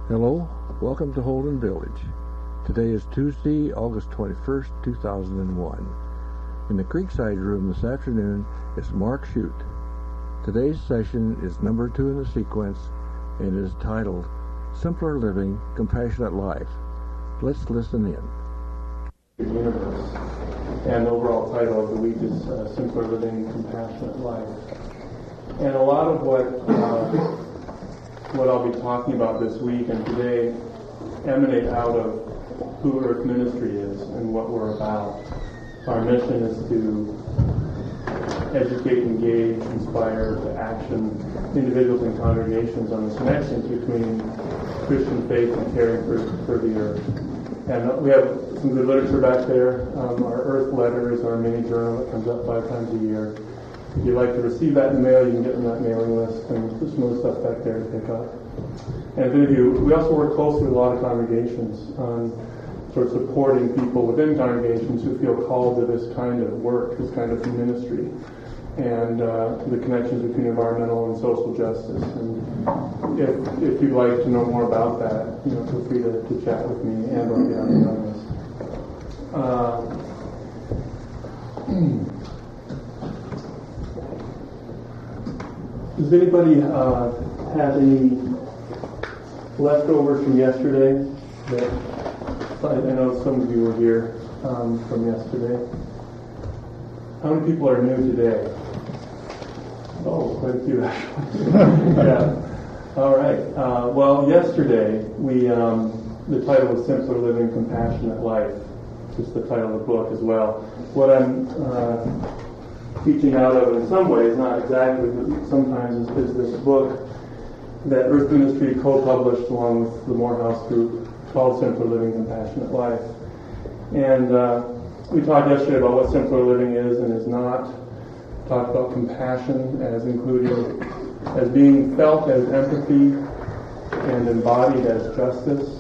Hello, welcome to Holden Village. Today is Tuesday, August 21st, 2001. In the Creekside Room this afternoon is Mark Shute. Today's session is number 2 in the sequence and is titled Simpler Living, Compassionate Life. Let's listen in. Universe. And the overall title of the week is Simpler Living, Compassionate Life. And a lot of what I'll be talking about this week and today emanate out of who Earth Ministry is and what we're about. Our mission is to educate, engage, inspire to action individuals and congregations on the connections between Christian faith and caring for the earth. And we have some good literature back there. Our Earth Letter is our mini journal that comes up 5 times a year. If you'd like to receive that in the mail, you can get on that mailing list, and there's some other stuff back there to pick up. And if any of you, we also work closely with a lot of congregations on sort of supporting people within congregations who feel called to this kind of work, this kind of ministry, and the connections between environmental and social justice. And if you'd like to know more about that, feel free to chat with me and or get on this. Does anybody have any leftovers from yesterday? That I know some of you were here from yesterday. How many people are new today? Oh, quite a few actually. Yeah. All right. Well, yesterday the title was Simpler Living, Compassionate Life. Just the title of the book as well. What I'm teaching out of in some ways, not exactly, but sometimes is this book that Earth Ministry co-published along with the Morehouse Group called Simpler Living, Compassionate Life. And we talked yesterday about what simpler living is and is not. Talked about compassion as being felt as empathy and embodied as justice.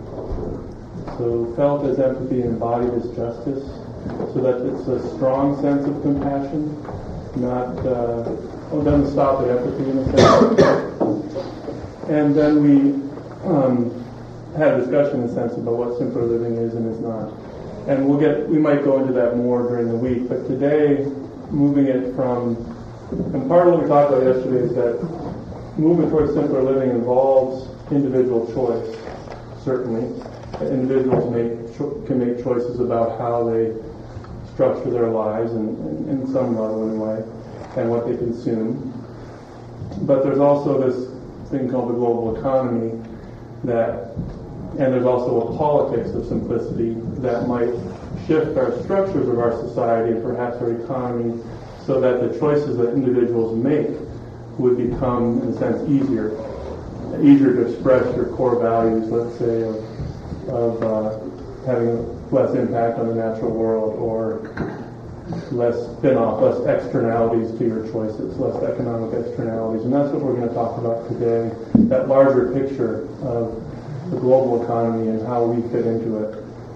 So felt as empathy and embodied as justice. So that it's a strong sense of compassion, not, it doesn't stop at empathy in a sense. And then we had a discussion in a sense about what simpler living is and is not. And we might go into that more during the week, but today, moving it from, and part of what we talked about yesterday is that movement towards simpler living involves individual choice, certainly. Individuals can make choices about how they structure their lives in some level anyway, and what they consume. But there's also this thing called the global economy and there's also a politics of simplicity that might shift our structures of our society and perhaps our economy so that the choices that individuals make would become, in a sense, easier to express your core values, let's say, of having less impact on the natural world or less spin-off, less externalities to your choices, less economic externalities. And that's what we're going to talk about today, that larger picture of the global economy and how we fit into it.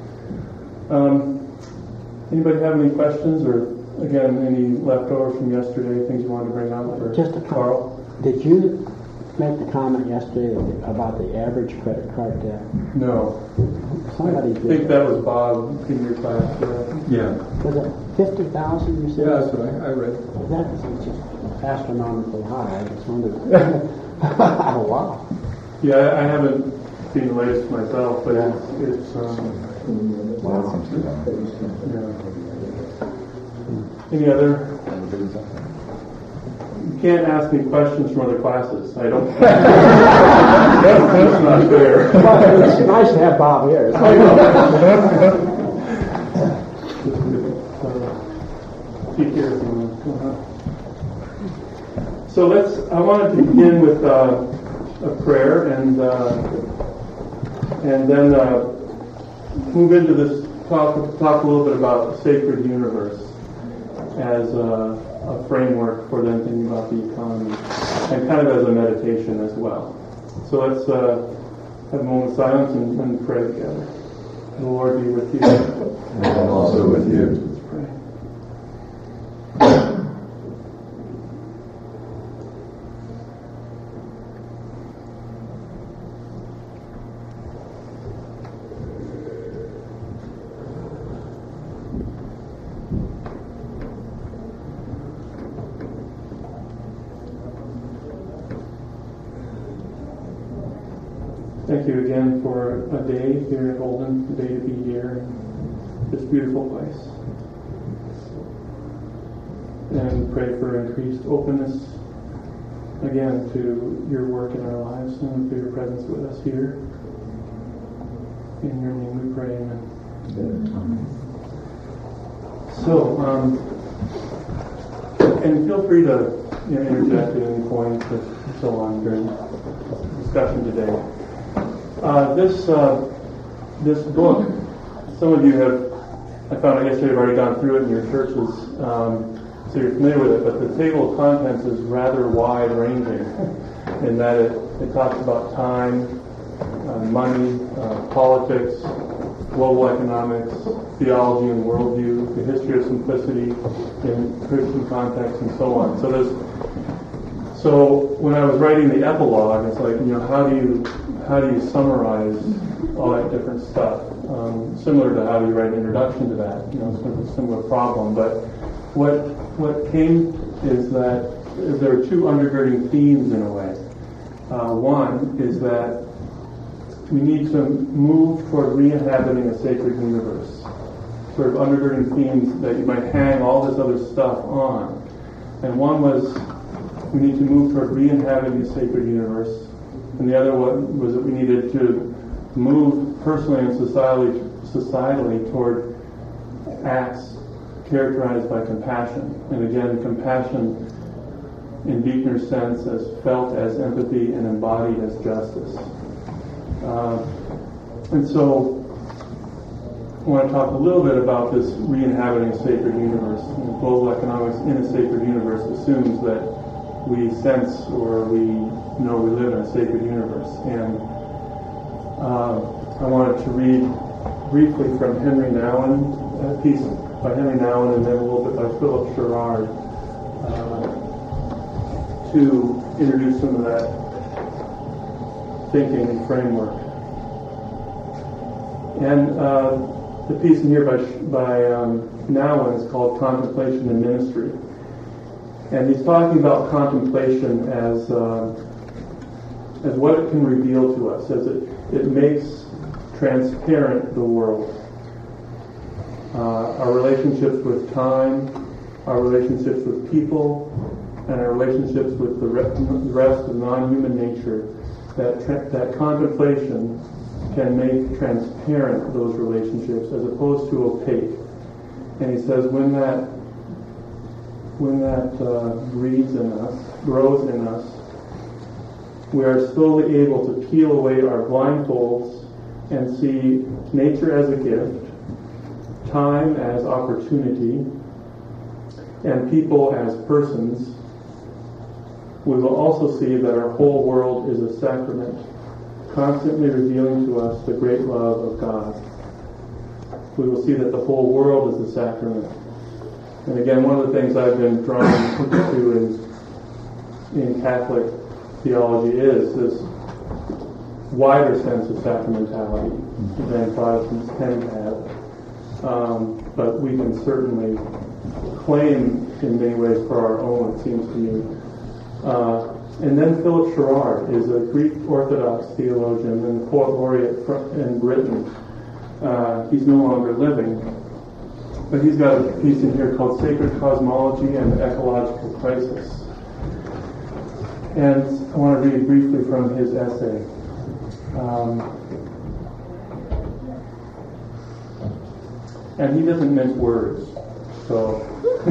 Anybody have any questions or, again, any leftovers from yesterday, things you wanted to bring up? Or just a Carl, did you make the comment yesterday about the average credit card debt? No. Somebody did. I think that was Bob in your class. Yeah. Was it 50,000 you said? Yeah, that's what I read. That's just astronomically high. I just wondered. Oh, wow. Yeah, I haven't seen the latest myself, but it's wow. Yeah. Any other? You can't ask me questions from other classes. I don't. That's not fair. Well, it's nice to have Bob here. Keep here. So I wanted to begin with a prayer and then move into this talk a little bit about the sacred universe as a framework for then thinking about the economy and kind of as a meditation as well. So let's have a moment of silence and pray together. The Lord be with you. And also with you. Let's pray. thank you again for a day here at Holden, a day to be here in this beautiful place. And pray for increased openness again to your work in our lives and for your presence with us here. In your name we pray, amen. So, and feel free to interject at any point and so on during discussion today. This book, some of you have, I found out yesterday, have already gone through it in your churches, so you're familiar with it, but the table of contents is rather wide-ranging in that it talks about time, money, politics, global economics, theology and worldview, the history of simplicity in Christian context, and so on. So when I was writing the epilogue, it's like, how do you summarize all that different stuff? Similar to how do you write an introduction to that? It's a similar problem. But what came is that there are two undergirding themes in a way. One is that we need to move toward re-inhabiting a sacred universe. Sort of undergirding themes that you might hang all this other stuff on. And one was we need to move toward re-inhabiting a sacred universe. And the other one was that we needed to move personally and societally toward acts characterized by compassion. And again, compassion in Buechner's sense as felt as empathy and embodied as justice. And so I want to talk a little bit about this re-inhabiting a sacred universe. Global economics in a sacred universe assumes that we sense or we know we live in a sacred universe. And I wanted to read briefly from Henry Nouwen, a piece by Henry Nouwen and then a little bit by Philip Sherrard to introduce some of that thinking and framework. And the piece in here by Nouwen is called Contemplation and Ministry. And he's talking about contemplation as what it can reveal to us, as it makes transparent the world. Our relationships with time, our relationships with people, and our relationships with the rest of non-human nature, that contemplation can make transparent those relationships as opposed to opaque. And he says when that breeds in us, grows in us, we are slowly able to peel away our blindfolds and see nature as a gift, time as opportunity, and people as persons. We will also see that our whole world is a sacrament, constantly revealing to us the great love of God. We will see that the whole world is a sacrament. And again, one of the things I've been drawn to in Catholic theology is this wider sense of sacramentality than Protestants tend to have. But we can certainly claim in many ways for our own, it seems to me. And then Philip Sherrard is a Greek Orthodox theologian and poet laureate in Britain. He's no longer living, but he's got a piece in here called Sacred Cosmology and the Ecological Crisis. And I want to read briefly from his essay. And he doesn't mince words, so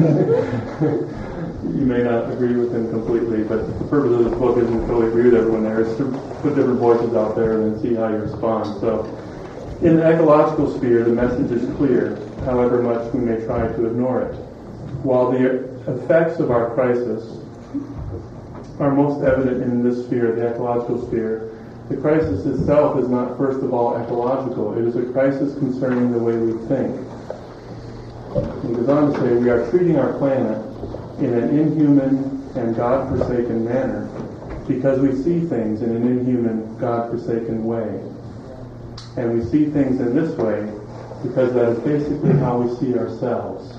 you may not agree with him completely, but the purpose of this book isn't to totally agree with everyone there. It's to put different voices out there and then see how you respond. So, in the ecological sphere, the message is clear, however much we may try to ignore it. While the effects of our crisis are most evident in this sphere, the ecological sphere, the crisis itself is not first of all ecological. It is a crisis concerning the way we think. He goes on to say, we are treating our planet in an inhuman and God-forsaken manner because we see things in an inhuman, God-forsaken way. And we see things in this way because that is basically how we see ourselves.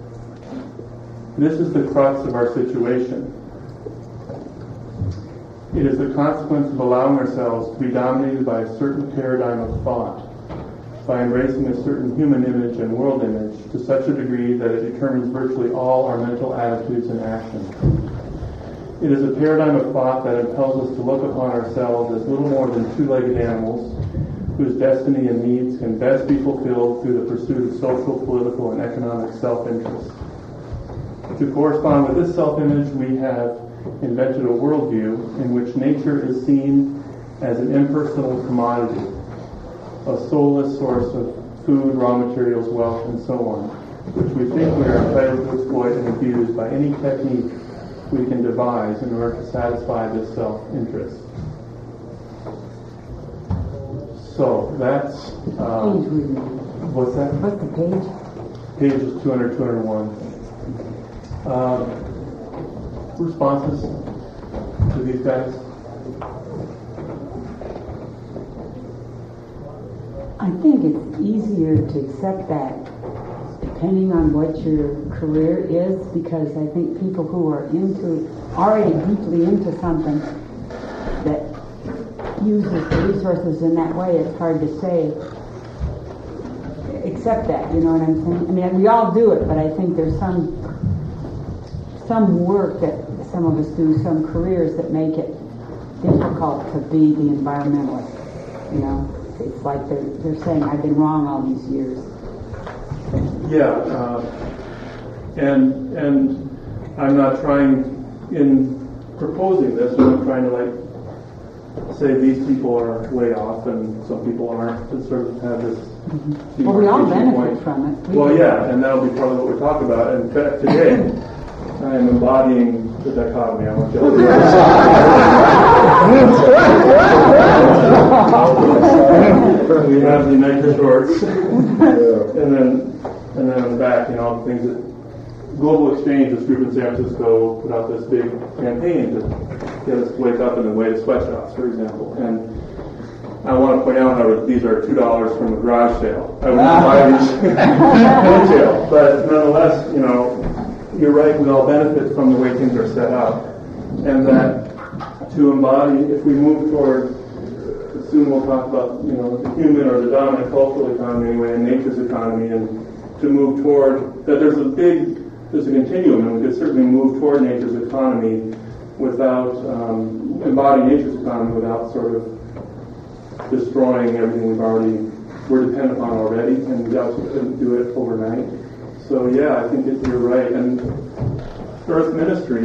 This is the crux of our situation. It is the consequence of allowing ourselves to be dominated by a certain paradigm of thought, by embracing a certain human image and world image to such a degree that it determines virtually all our mental attitudes and actions. It is a paradigm of thought that impels us to look upon ourselves as little more than two-legged animals whose destiny and needs can best be fulfilled through the pursuit of social, political, and economic self-interest. To correspond with this self-image, we have invented a worldview in which nature is seen as an impersonal commodity, a soulless source of food, raw materials, wealth, and so on, which we think we are entitled to exploit and abuse by any technique we can devise in order to satisfy this self-interest. So that's what's that? What's the page? Page is 200, 201. Responses to these guys? I think it's easier to accept that depending on what your career is, because I think people who are already deeply into something that uses the resources in that way, it's hard to say, accept that, you know what I'm saying? I mean, we all do it, but I think there's some work that some of us do, some careers that make it difficult to be the environmentalist, you know? It's like they're saying, I've been wrong all these years. Yeah, and I'm not trying, in proposing this, I'm not trying to like say these people are way off and some people aren't, to sort of have this. Mm-hmm. Well, we all benefit from it. Well, yeah, and that'll be part of what we talk about. And in fact, today, I am embodying the dichotomy. I want you to we have the Nike shorts, and then on the back, you know, things that Global Exchange, this group in San Francisco, put out this big campaign to get us to wake up in the way to sweatshops, for example. And I want to point out, however, these are $2 from a garage sale. I would not buy these retail, but nonetheless, you know, you're right. We all benefit from the way things are set up, and that to embody, if we move toward, soon we'll talk about, you know, the human or the dominant cultural economy anyway, and nature's economy, and to move toward that. There's a continuum, and we could certainly move toward nature's economy without embodying nature's economy without sort of destroying everything we're dependent on already, and we also couldn't do it overnight. So yeah, I think you're right. And Earth Ministry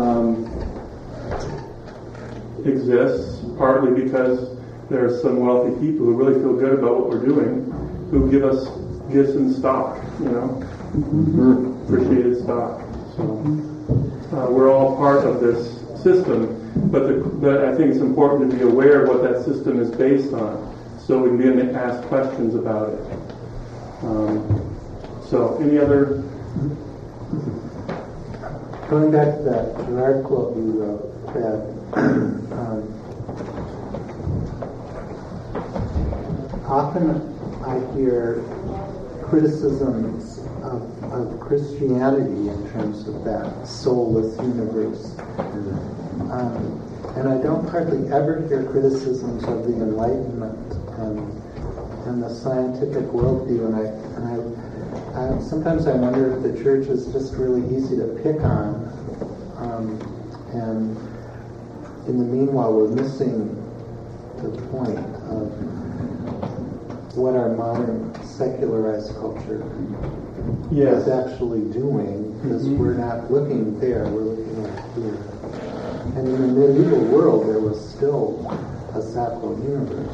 exists partly because there are some wealthy people who really feel good about what we're doing, who give us gifts in stock, you know, appreciated stock. So we're all part of this system, but I think it's important to be aware of what that system is based on, so we can begin to ask questions about it. So, any other? Going back to that Gerard quote you wrote, that often I hear criticisms of Christianity in terms of that soulless universe. And I don't hardly ever hear criticisms of the Enlightenment and the scientific worldview, and I sometimes I wonder if the church is just really easy to pick on, and in the meanwhile we're missing the point of what our modern secularized culture is actually doing, because we're not looking there, we're looking right here. And in the medieval world there was still a sacral universe.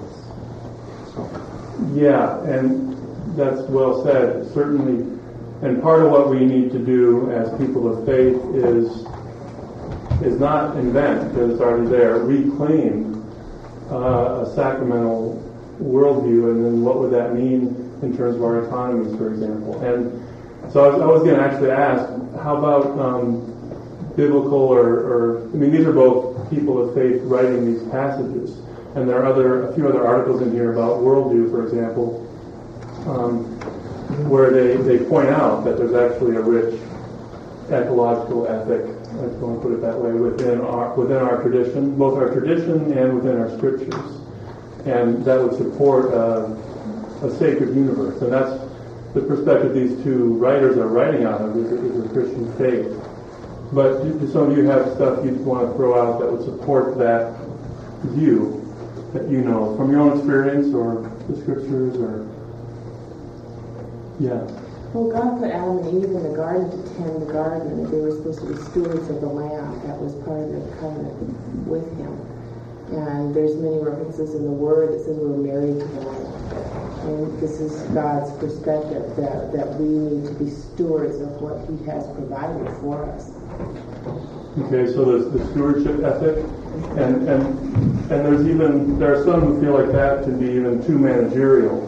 Yeah, and that's well said, certainly. And part of what we need to do as people of faith is not invent, because it's already there, reclaim a sacramental worldview, and then what would that mean in terms of our economies, for example. And so I was going to actually ask, how about biblical or I mean, these are both people of faith writing these passages, and there are a few other articles in here about worldview, for example, where they point out that there's actually a rich ecological ethic, I just want to put it that way, within our tradition, both our tradition and within our scriptures. And that would support a sacred universe. And that's the perspective these two writers are writing out of, is a Christian faith. But do some of you have stuff you'd want to throw out that would support that view that you know from your own experience or the scriptures or... Yeah. Well, God put Adam and Eve in the garden to tend the garden, and they were supposed to be stewards of the land. That was part of their covenant with Him. And there's many references in the Word that says we're married to the land. And this is God's perspective that we need to be stewards of what He has provided for us. Okay, so there's the stewardship ethic, and there are some who feel like that to be even too managerial.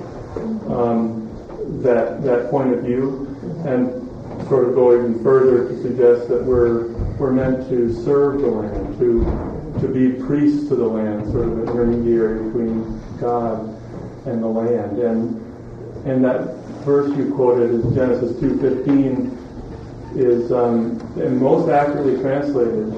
That point of view, and sort of go even further to suggest that we're meant to serve the land, to be priests to the land, sort of an intermediary between God and the land. And that verse you quoted is Genesis 2:15 is and most accurately translated.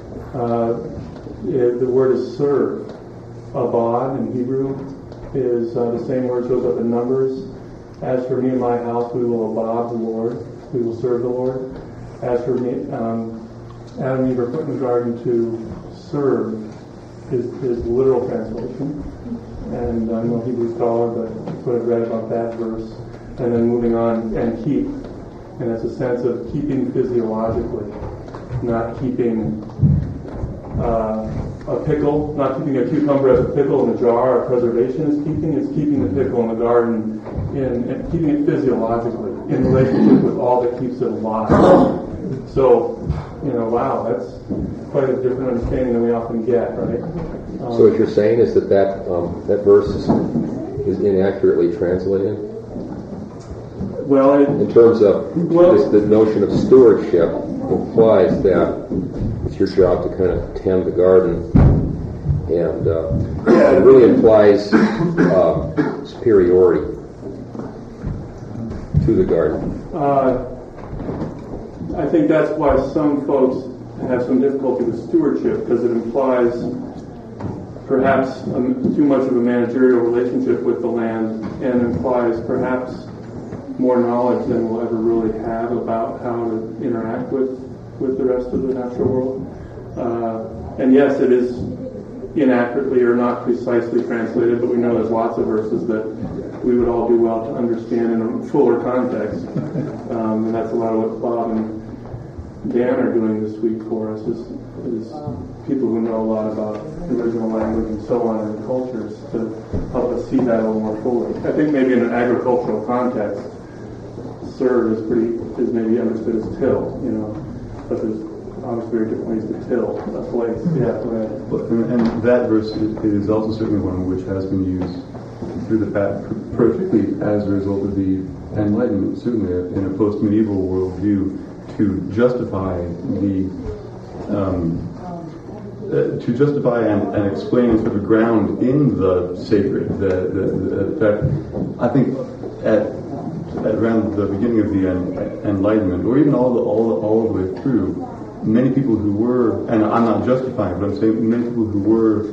The word is serve. Abad in Hebrew is the same word shows up in Numbers. As for me and my house, we will abide the Lord. We will serve the Lord. As for me, Adam and Eve are put in the garden to serve is the literal translation. And I'm no Hebrew scholar, but that's what I've read about that verse. And then moving on, and keep. And it's a sense of keeping physiologically, not keeping a pickle, not keeping a cucumber as a pickle in a jar. Preservation is keeping the pickle in the garden and keeping it physiologically in relationship with all that keeps it alive. So, wow, that's quite a different understanding than we often get, right? So what you're saying is that verse is inaccurately translated? Well, in terms of the notion of stewardship implies that it's your job to kind of tend the garden, and it really implies superiority to the garden. I think that's why some folks have some difficulty with stewardship, because it implies perhaps too much of a managerial relationship with the land, and implies perhaps more knowledge than we'll ever really have about how to interact with the rest of the natural world. And yes, it is inaccurately or not precisely translated, but we know there's lots of verses that we would all do well to understand in a fuller context. And that's a lot of what Bob and Dan are doing this week for us, is people who know a lot about original language and so on and cultures to help us see that a little more fully. I think maybe in an agricultural context, serve is maybe understood as till, but there's obviously very different ways to till a place. Yeah, go ahead. And that verse is also certainly one which has been used through the past, particularly as a result of the Enlightenment, certainly in a post-medieval worldview, to justify and explain and sort of ground in the sacred. In fact, I think at around the beginning of the Enlightenment, or even all the way through, many people who were, and I'm not justifying, but I'm saying many people who were,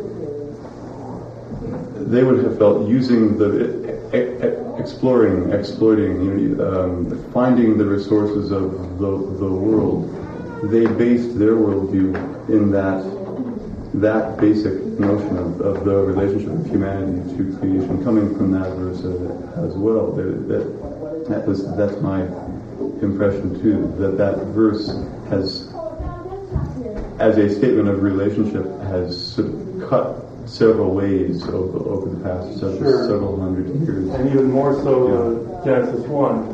they would have felt using exploring, exploiting, finding the resources of the world. They based their worldview in that basic notion of the relationship of humanity to creation, coming from that verse as well. That's my impression too. That verse has, as a statement of relationship, has sort of cut several ways over the past several hundred years. And even more so, Genesis 1,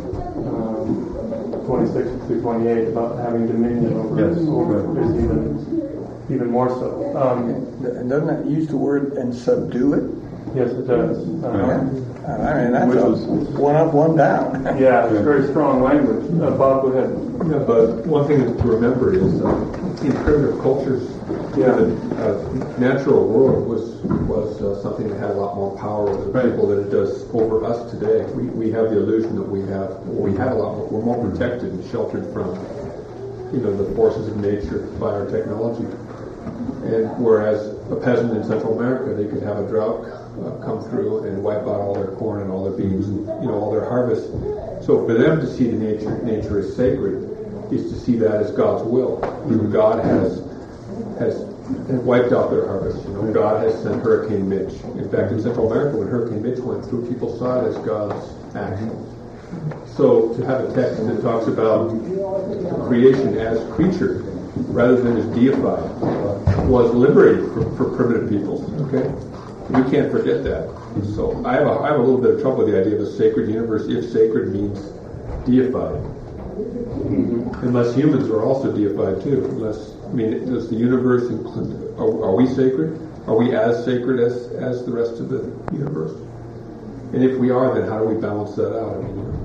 26 through 28, about having dominion over is even more so. Doesn't that use the word and subdue it? Yes, it does. I mean, that's one up, one down. Yeah, it's very strong language. Bob, go ahead. Yeah, but one thing to remember is in primitive cultures, the natural world was something that had a lot more power over the people than it does over us today. We have the illusion that we have a lot more, we're more protected and sheltered from the forces of nature by our technology. And whereas a peasant in Central America, they could have a drought come through and wipe out all their corn and all their beans and all their harvest. So for them to see the nature as sacred is to see that as God's will. God has wiped out their harvest. God has sent Hurricane Mitch. In fact, in Central America, when Hurricane Mitch went through, people saw it as God's action. So to have a text that talks about creation as creature rather than as deified was liberating for primitive peoples. Okay, we can't forget that. So I have a little bit of trouble with the idea of a sacred universe if sacred means deified. Unless humans are also deified too. Does the universe include? Are we sacred? Are we as sacred as the rest of the universe? And if we are, then how do we balance that out?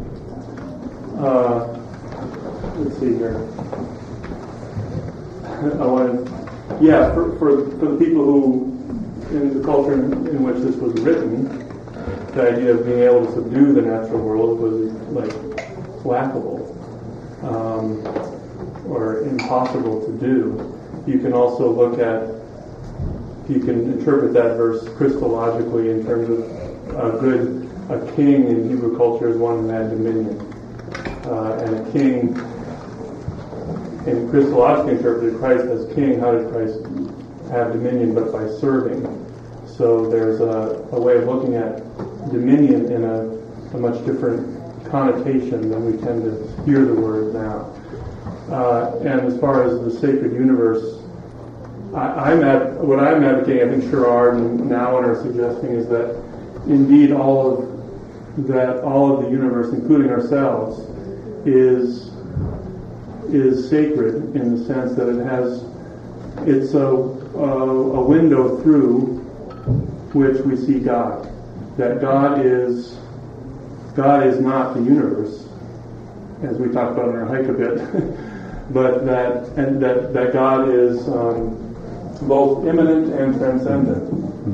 Let's see here. For the people who, in the culture in which this was written, the idea of being able to subdue the natural world was like laughable or impossible to do. You can also you can interpret that verse Christologically in terms of a king in Hebrew culture is one who had dominion. And a king, in Christologically interpreted, Christ as king. How did Christ have dominion? But by serving. So there's a way of looking at dominion in a much different connotation than we tend to hear the word now. And as far as the sacred universe, what I'm advocating, I think Sherrard and Nouwen are suggesting, is that indeed all of the universe, including ourselves, is sacred in the sense that it's a window through which we see God. That God is not the universe, as we talked about in our hike a bit, but that God is both immanent and transcendent.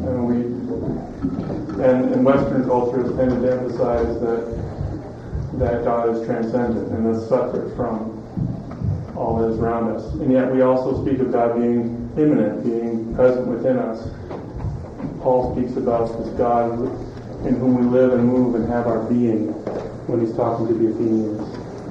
And Western culture has tended to emphasize that God is transcendent and is separate from all that is around us. And yet we also speak of God being immanent, being present within us. Paul speaks about this God in whom we live and move and have our being when he's talking to the Athenians.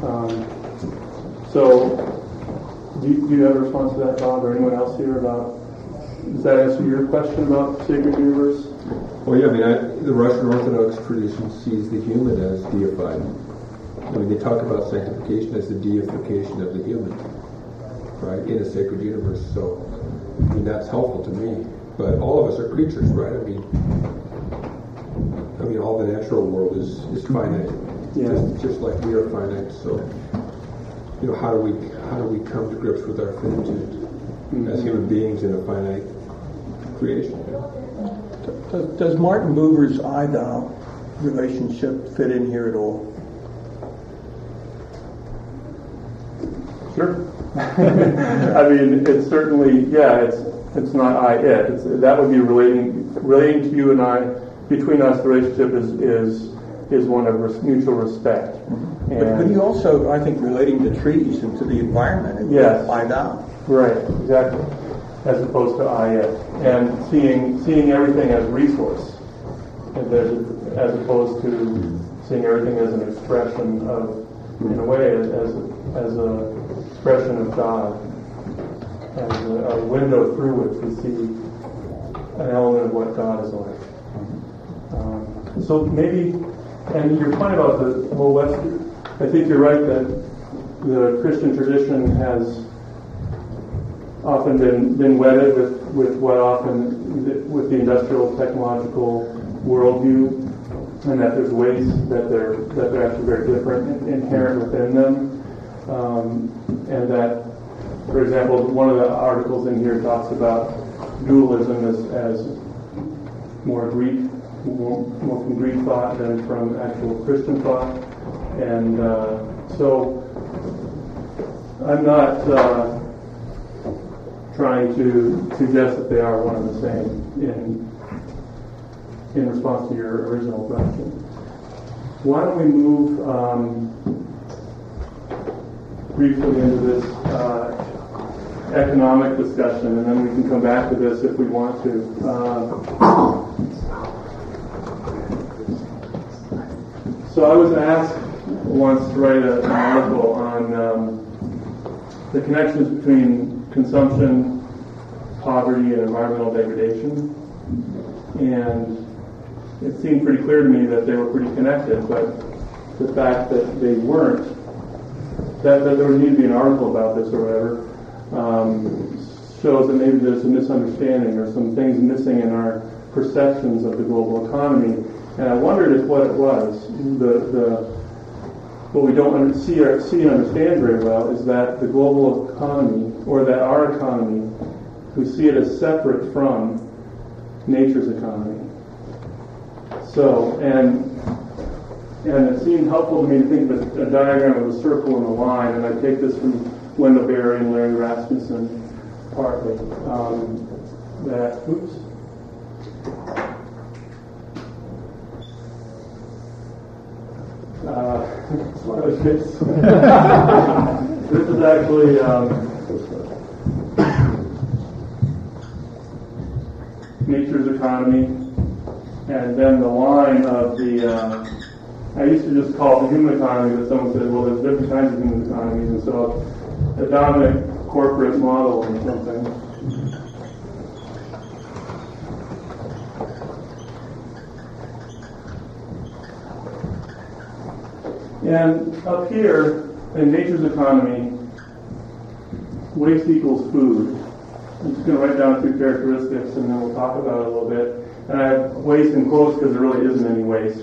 So, do you have a response to that, Bob, or anyone else here does that answer your question about the sacred universe? Well, yeah, the Russian Orthodox tradition sees the human as deified. They talk about sanctification as the deification of the human, right, in a sacred universe. So, that's helpful to me. But all of us are creatures, right? All the natural world is finite, just like we are finite. So, how do we come to grips with our finitude as human beings in a finite creation? Does Martin Buber's I-Thou relationship fit in here at all? Sure. It's certainly, it's not I-it. That would be relating to you and I. Between us, the relationship is one of mutual respect. But you also, I think, relating to trees and to the environment. Yes. I-Thou. Right, exactly. As opposed to I-it. And seeing everything as resource, as opposed to seeing everything as an expression of, in a way, as a expression of God, as a window through which we see an element of what God is like. So maybe, and your point about the whole Western, I think you're right that the Christian tradition has often been wedded with the industrial technological worldview, and that there's ways that they're actually very different inherent within them, and that, for example, one of the articles in here talks about dualism as more from Greek thought than from actual Christian thought, and so I'm not trying to suggest that they are one and the same in response to your original question. Why don't we move briefly into this economic discussion, and then we can come back to this if we want to. So I was asked once to write an article on the connections between consumption, poverty, and environmental degradation. And it seemed pretty clear to me that they were pretty connected, but the fact that they weren't, that there would need to be an article about this or whatever, shows that maybe there's a misunderstanding or some things missing in our perceptions of the global economy. And I wondered if what it was, what we don't see and understand very well, is that the global economy, or that our economy, we see it as separate from nature's economy. So, and it seemed helpful to me to think of a diagram of a circle and a line, and I take this from Wendell Berry and Larry Rasmussen partly. This is actually nature's economy, and then the line of the I used to just call it the human economy, but someone said, well, there's different kinds of human economies, and so the dominant corporate model or something. And up here, in nature's economy, waste equals food. I'm just going to write down a few characteristics, and then we'll talk about it a little bit. And I have waste in quotes because there really isn't any waste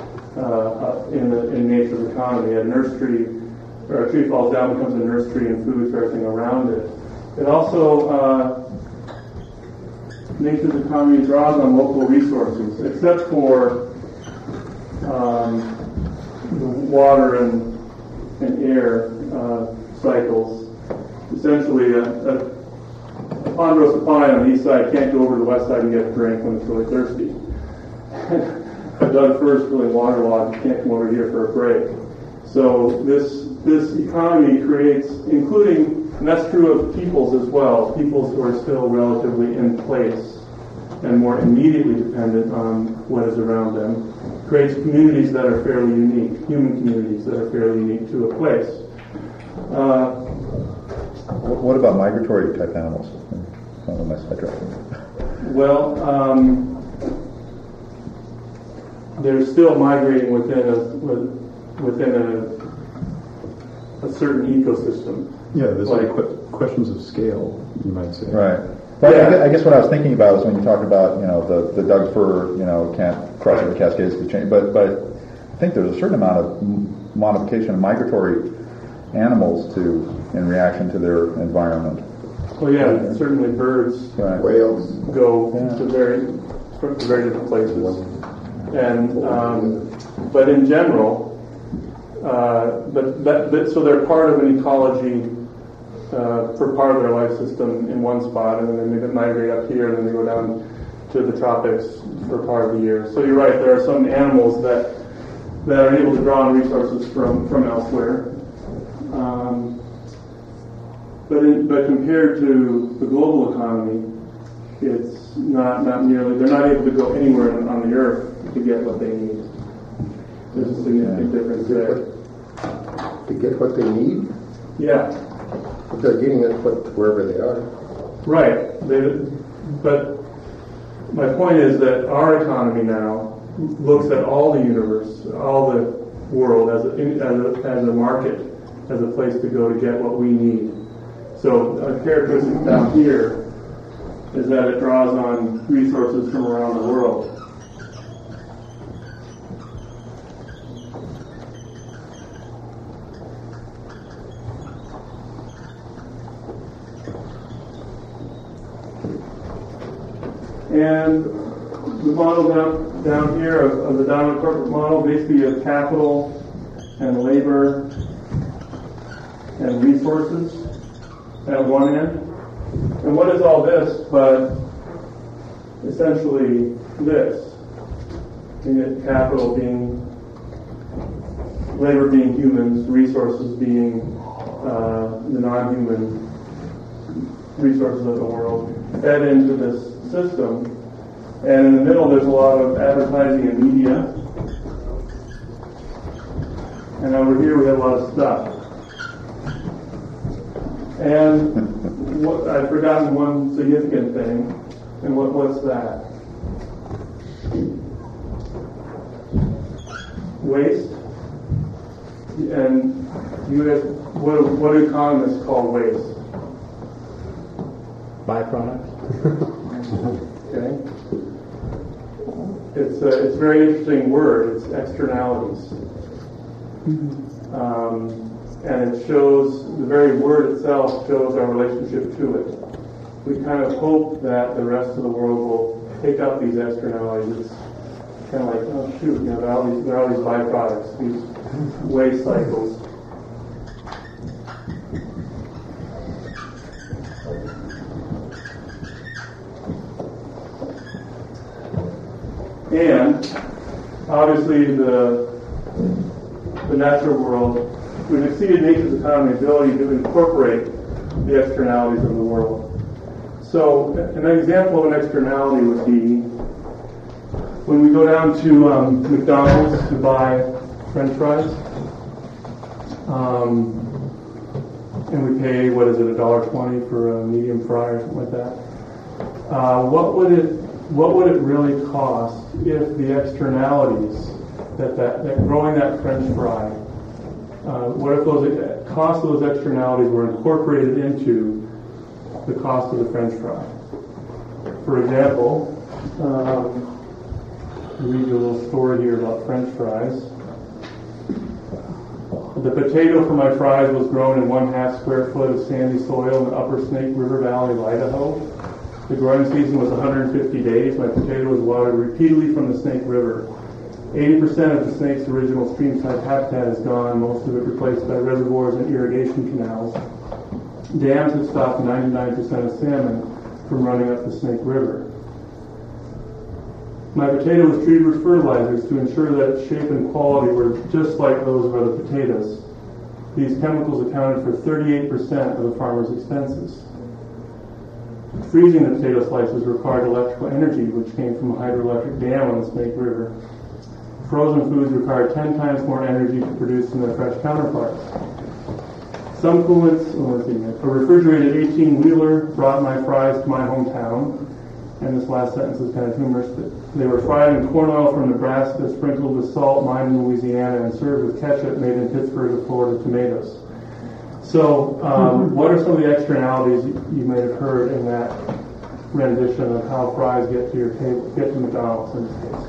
in nature's economy. A nursery, or a tree falls down, becomes a nursery and food for everything around it. It also, nature's economy draws on local resources, except for water and air cycles. Essentially, a ponderous supply on the east side can't go over to the west side and get a drink when it's really thirsty. A Doug First really waterlogged, can't come over here for a break. So this economy creates, including, and that's true of peoples as well, peoples who are still relatively in place and more immediately dependent on what is around them, creates communities that are fairly unique, human communities that are fairly unique to a place. What about migratory type animals? Well, they're still migrating within a certain ecosystem. Yeah, there's like questions of scale, you might say. Right. But yeah. I guess what I was thinking about is when you talk about, the Doug fir, can't cross over the Cascades to change, but I think there's a certain amount of modification of migratory animals in reaction to their environment. Well, yeah, certainly birds, right. Whales go to very different places, and but in general, so they're part of an ecology for part of their life system in one spot, and then they migrate up here, and then they go down to the tropics for part of the year. So you're right, there are some animals that are able to draw on resources from elsewhere. But compared to the global economy, it's not nearly. They're not able to go anywhere on the earth to get what they need. There's a significant difference there. To get what they need? Yeah. But they're getting it wherever they are. Right. But my point is that our economy now looks at all the universe, all the world as a market, as a place to go to get what we need. So a characteristic down here is that it draws on resources from around the world. And the model down here of the dominant corporate model, basically you have capital and labor and resources at one end. And what is all this but essentially this? Capital being, labor being humans, resources being the non-human resources of the world fed into this system. And in the middle, there's a lot of advertising and media. And over here, we have a lot of stuff. And I've forgotten one significant thing. And what's that? Waste. And you guys, what do economists call waste? Byproducts. Okay. It's a very interesting word. It's externalities. And it shows, the very word itself shows our relationship to it. We kind of hope that the rest of the world will take up these externalities. It's kind of like, oh shoot, there are all these byproducts, these waste cycles. And obviously the natural world, we've exceeded nature's economy ability to incorporate the externalities of the world. So an example of an externality would be when we go down to McDonald's to buy French fries, and we pay, what is it, $1.20 for a medium fry or something like that. What would it really cost if the externalities that growing that French fry, what if those cost of those externalities were incorporated into the cost of the French fry? For example, I'll read you a little story here about French fries. The potato for my fries was grown in 1/2 square foot of sandy soil in the upper Snake River Valley of Idaho. The growing season was 150 days. My potato was watered repeatedly from the Snake River. 80% of the snake's original streamside habitat is gone, most of it replaced by reservoirs and irrigation canals. Dams have stopped 99% of salmon from running up the Snake River. My potato was treated with fertilizers to ensure that its shape and quality were just like those of other potatoes. These chemicals accounted for 38% of the farmer's expenses. Freezing the potato slices required electrical energy, which came from a hydroelectric dam on the Snake River. Frozen foods required 10 times more energy to produce than their fresh counterparts. Some coolants, a refrigerated 18-wheeler brought my fries to my hometown. And this last sentence is kind of humorous, but they were fried in corn oil from Nebraska, sprinkled with salt, mined in Louisiana, and served with ketchup made in Pittsburgh of Florida tomatoes. So, what are some of the externalities you may have heard in that rendition of how fries get to your table, get to McDonald's in this case?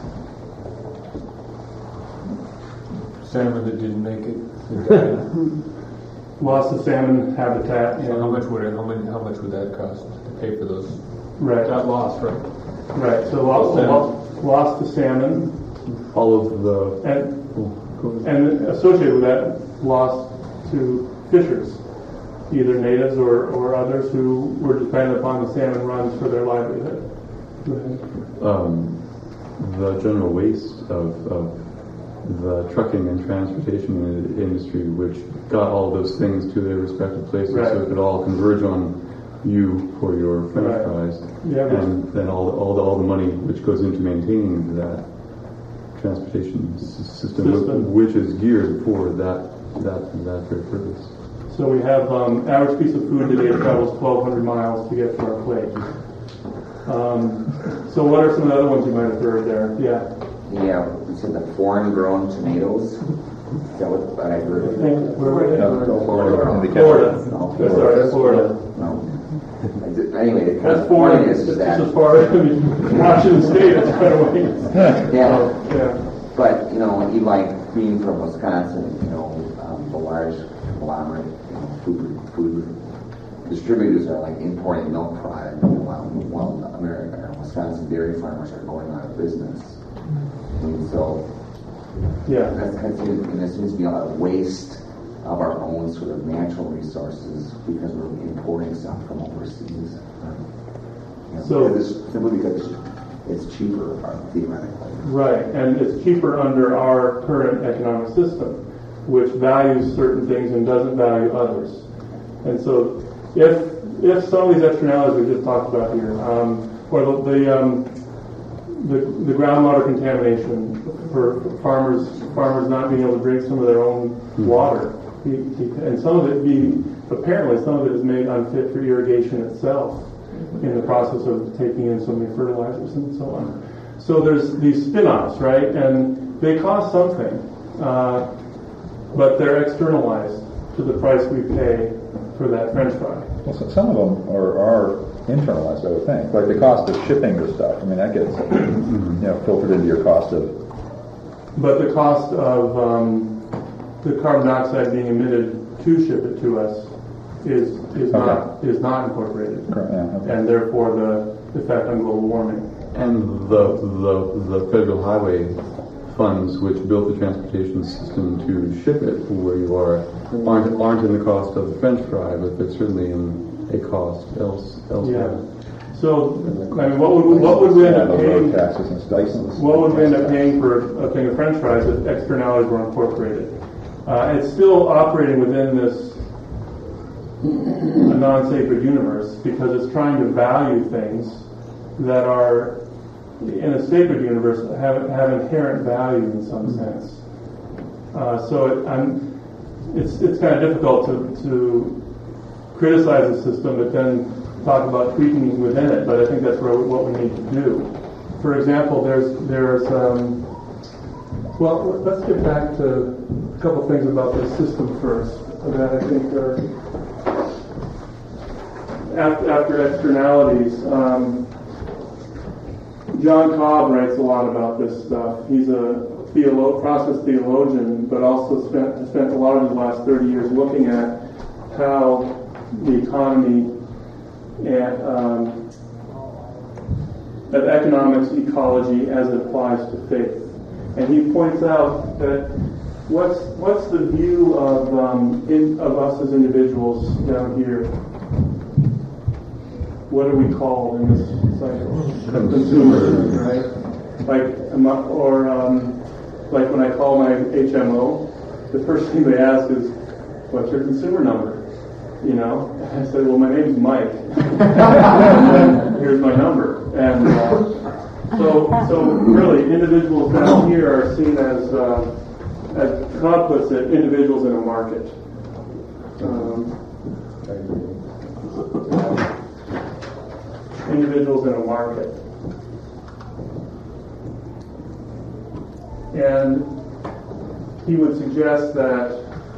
Salmon that didn't make it. Loss of salmon habitat. So how much would that cost to pay for those? Right. That loss, right? Right. So loss to salmon. All of the and associated with that, loss to fishers, either natives or others who were dependent upon the salmon runs for their livelihood. The general waste of the trucking and transportation industry, which got all those things to their respective places, right, so it could all converge on you for your French right, fries, yeah, and then all the money which goes into maintaining that transportation system, which is geared for that very purpose. So we have average piece of food today travels 1,200 miles to get to our plate. So what are some of the other ones you might have heard there? Yeah. Yeah, you said the foreign-grown tomatoes. Is that what I heard? Florida. Florida. No. Anyway, the that's foreign. Is that as far as Washington State, it's kind of ways. Yeah. Yeah. But Eli being from Wisconsin, the large conglomerate food distributors are like importing milk product, while America or Wisconsin dairy farmers are going out of business. And so, yeah, there seems to be a lot of waste of our own sort of natural resources because we're importing stuff from overseas. Simply because it's cheaper, theoretically. Right, and it's cheaper under our current economic system, which values certain things and doesn't value others. And so, if if some of these externalities we just talked about here, or the groundwater contamination for farmers not being able to drink some of their own water, and some of it is made unfit for irrigation itself in the process of taking in so many fertilizers and so on. So there's these spin-offs, right? And they cost something, but they're externalized to the price we pay for that French fry. Well, so some of them are internalized, I would think. Like the cost of shipping the stuff. I mean, that gets filtered into your cost of. But the cost of the carbon dioxide being emitted to ship it to us is not incorporated, and therefore the effect on global warming. And the federal highway funds which built the transportation system to ship it where you are aren't in the cost of the French fry, but they're certainly in a cost elsewhere. Yeah. So, I mean, what would we end up paying? What would we end up paying for a thing of French fries if externalities were incorporated? It's still operating within this a non-sacred universe because it's trying to value things that are in a sacred universe that have inherent value in some sense. It's kind of difficult to criticize the system, but then talk about tweaking within it. But I think that's what we need to do. For example, there's well, let's get back to a couple things about the system first that I think are after externalities. John Cobb writes a lot about this stuff. He's a process theologian, but also spent a lot of his last 30 years looking at how the economy and of economics, ecology, as it applies to faith. And he points out that what's the view of us as individuals down here? What are we called in this cycle? Consumers, right? Like when I call my HMO, the first thing they ask is, "What's your consumer number?" You know, and I say, "Well, my name's Mike, and here's my number." And so really, individuals down here are seen as Cobb puts it, individuals in a market. Individuals in a market. And he would suggest that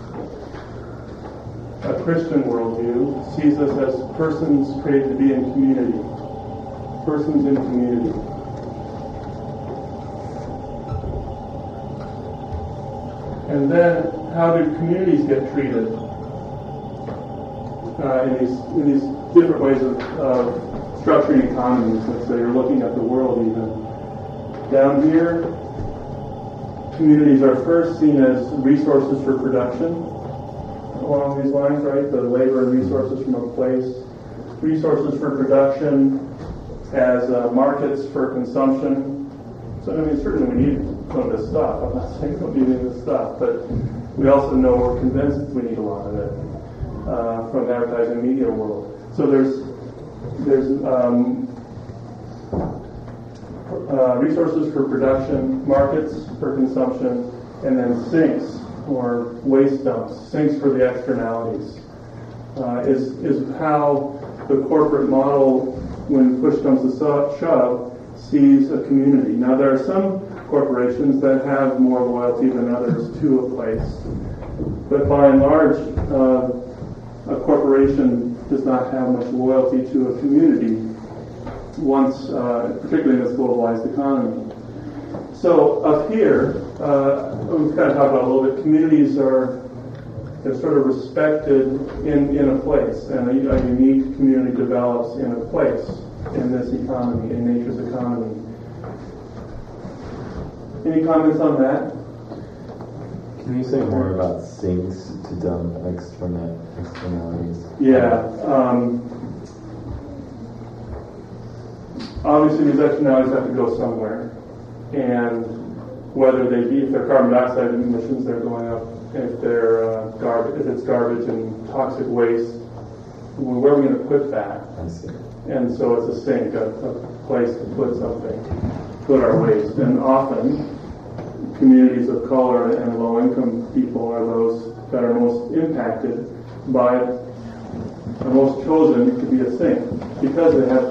a Christian worldview sees us as persons created to be in community. Persons in community. And then how do communities get treated in these different ways of structuring economies? Let's say you're looking at the world even. Down here, communities are first seen as resources for production along these lines, right? The labor and resources from a place. Resources for production as markets for consumption. So, I mean, certainly we need some of this stuff. I'm not saying we don't need any of this stuff, but we also know we're convinced we need a lot of it from the advertising media world. So there's resources for production, markets for consumption, and then sinks or waste dumps, sinks for the externalities, is how the corporate model, when push comes to shove, sees a community. Now there are some corporations that have more loyalty than others to a place, but by and large, a corporation does not have much loyalty to a community once, particularly in this globalized economy. So up here, we've kind of talked about a little bit, communities they're sort of respected in a place, and a unique community develops in a place in this economy, in nature's economy. Any comments on that? Can you say more about sinks to dump externalities? Yeah. Obviously, these externalities have to go somewhere, and whether they be, if they're carbon dioxide emissions, they're going up. If they're if it's garbage and toxic waste, where are we going to put that? I see. And so it's a sink, a place to put something, put our waste. And often, communities of color and low-income people are those that are most impacted by, are most chosen to be a sink, because they have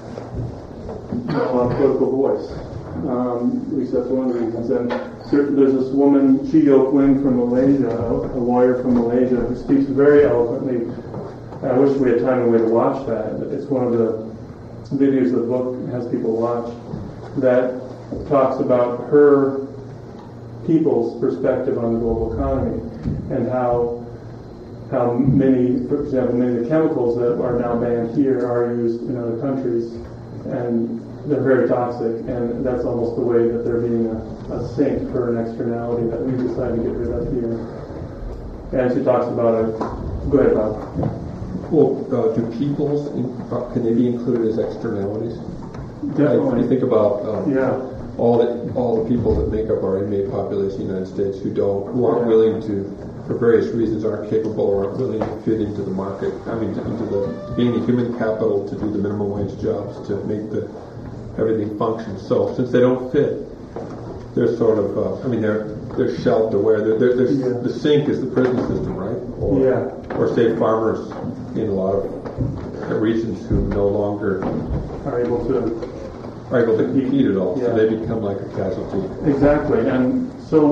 a political voice. At least that's one of the reasons. And there's this woman, Chi Yok Wing from Malaysia, a lawyer from Malaysia, who speaks very eloquently. I wish we had time and way to watch that. It's one of the videos the book has people watch that talks about her people's perspective on the global economy and how many, for example, many of the chemicals that are now banned here are used in other countries, and they're very toxic, and that's almost the way that they're being a sink for an externality that we decided to get rid of here. And she talks about it. Go ahead, Bob. Well, do peoples, can they be included as externalities? Definitely. When you think about all the people that make up our inmate population in the United States who aren't willing to, for various reasons, aren't capable or aren't willing to fit into the market, being the human capital to do the minimum wage jobs, to make everything function. So since they don't fit, they're sort of, they're shelved away. The sink is the prison system, right? Or say farmers in a lot of regions who no longer are able to compete at all. So they become like a casualty. Exactly. And so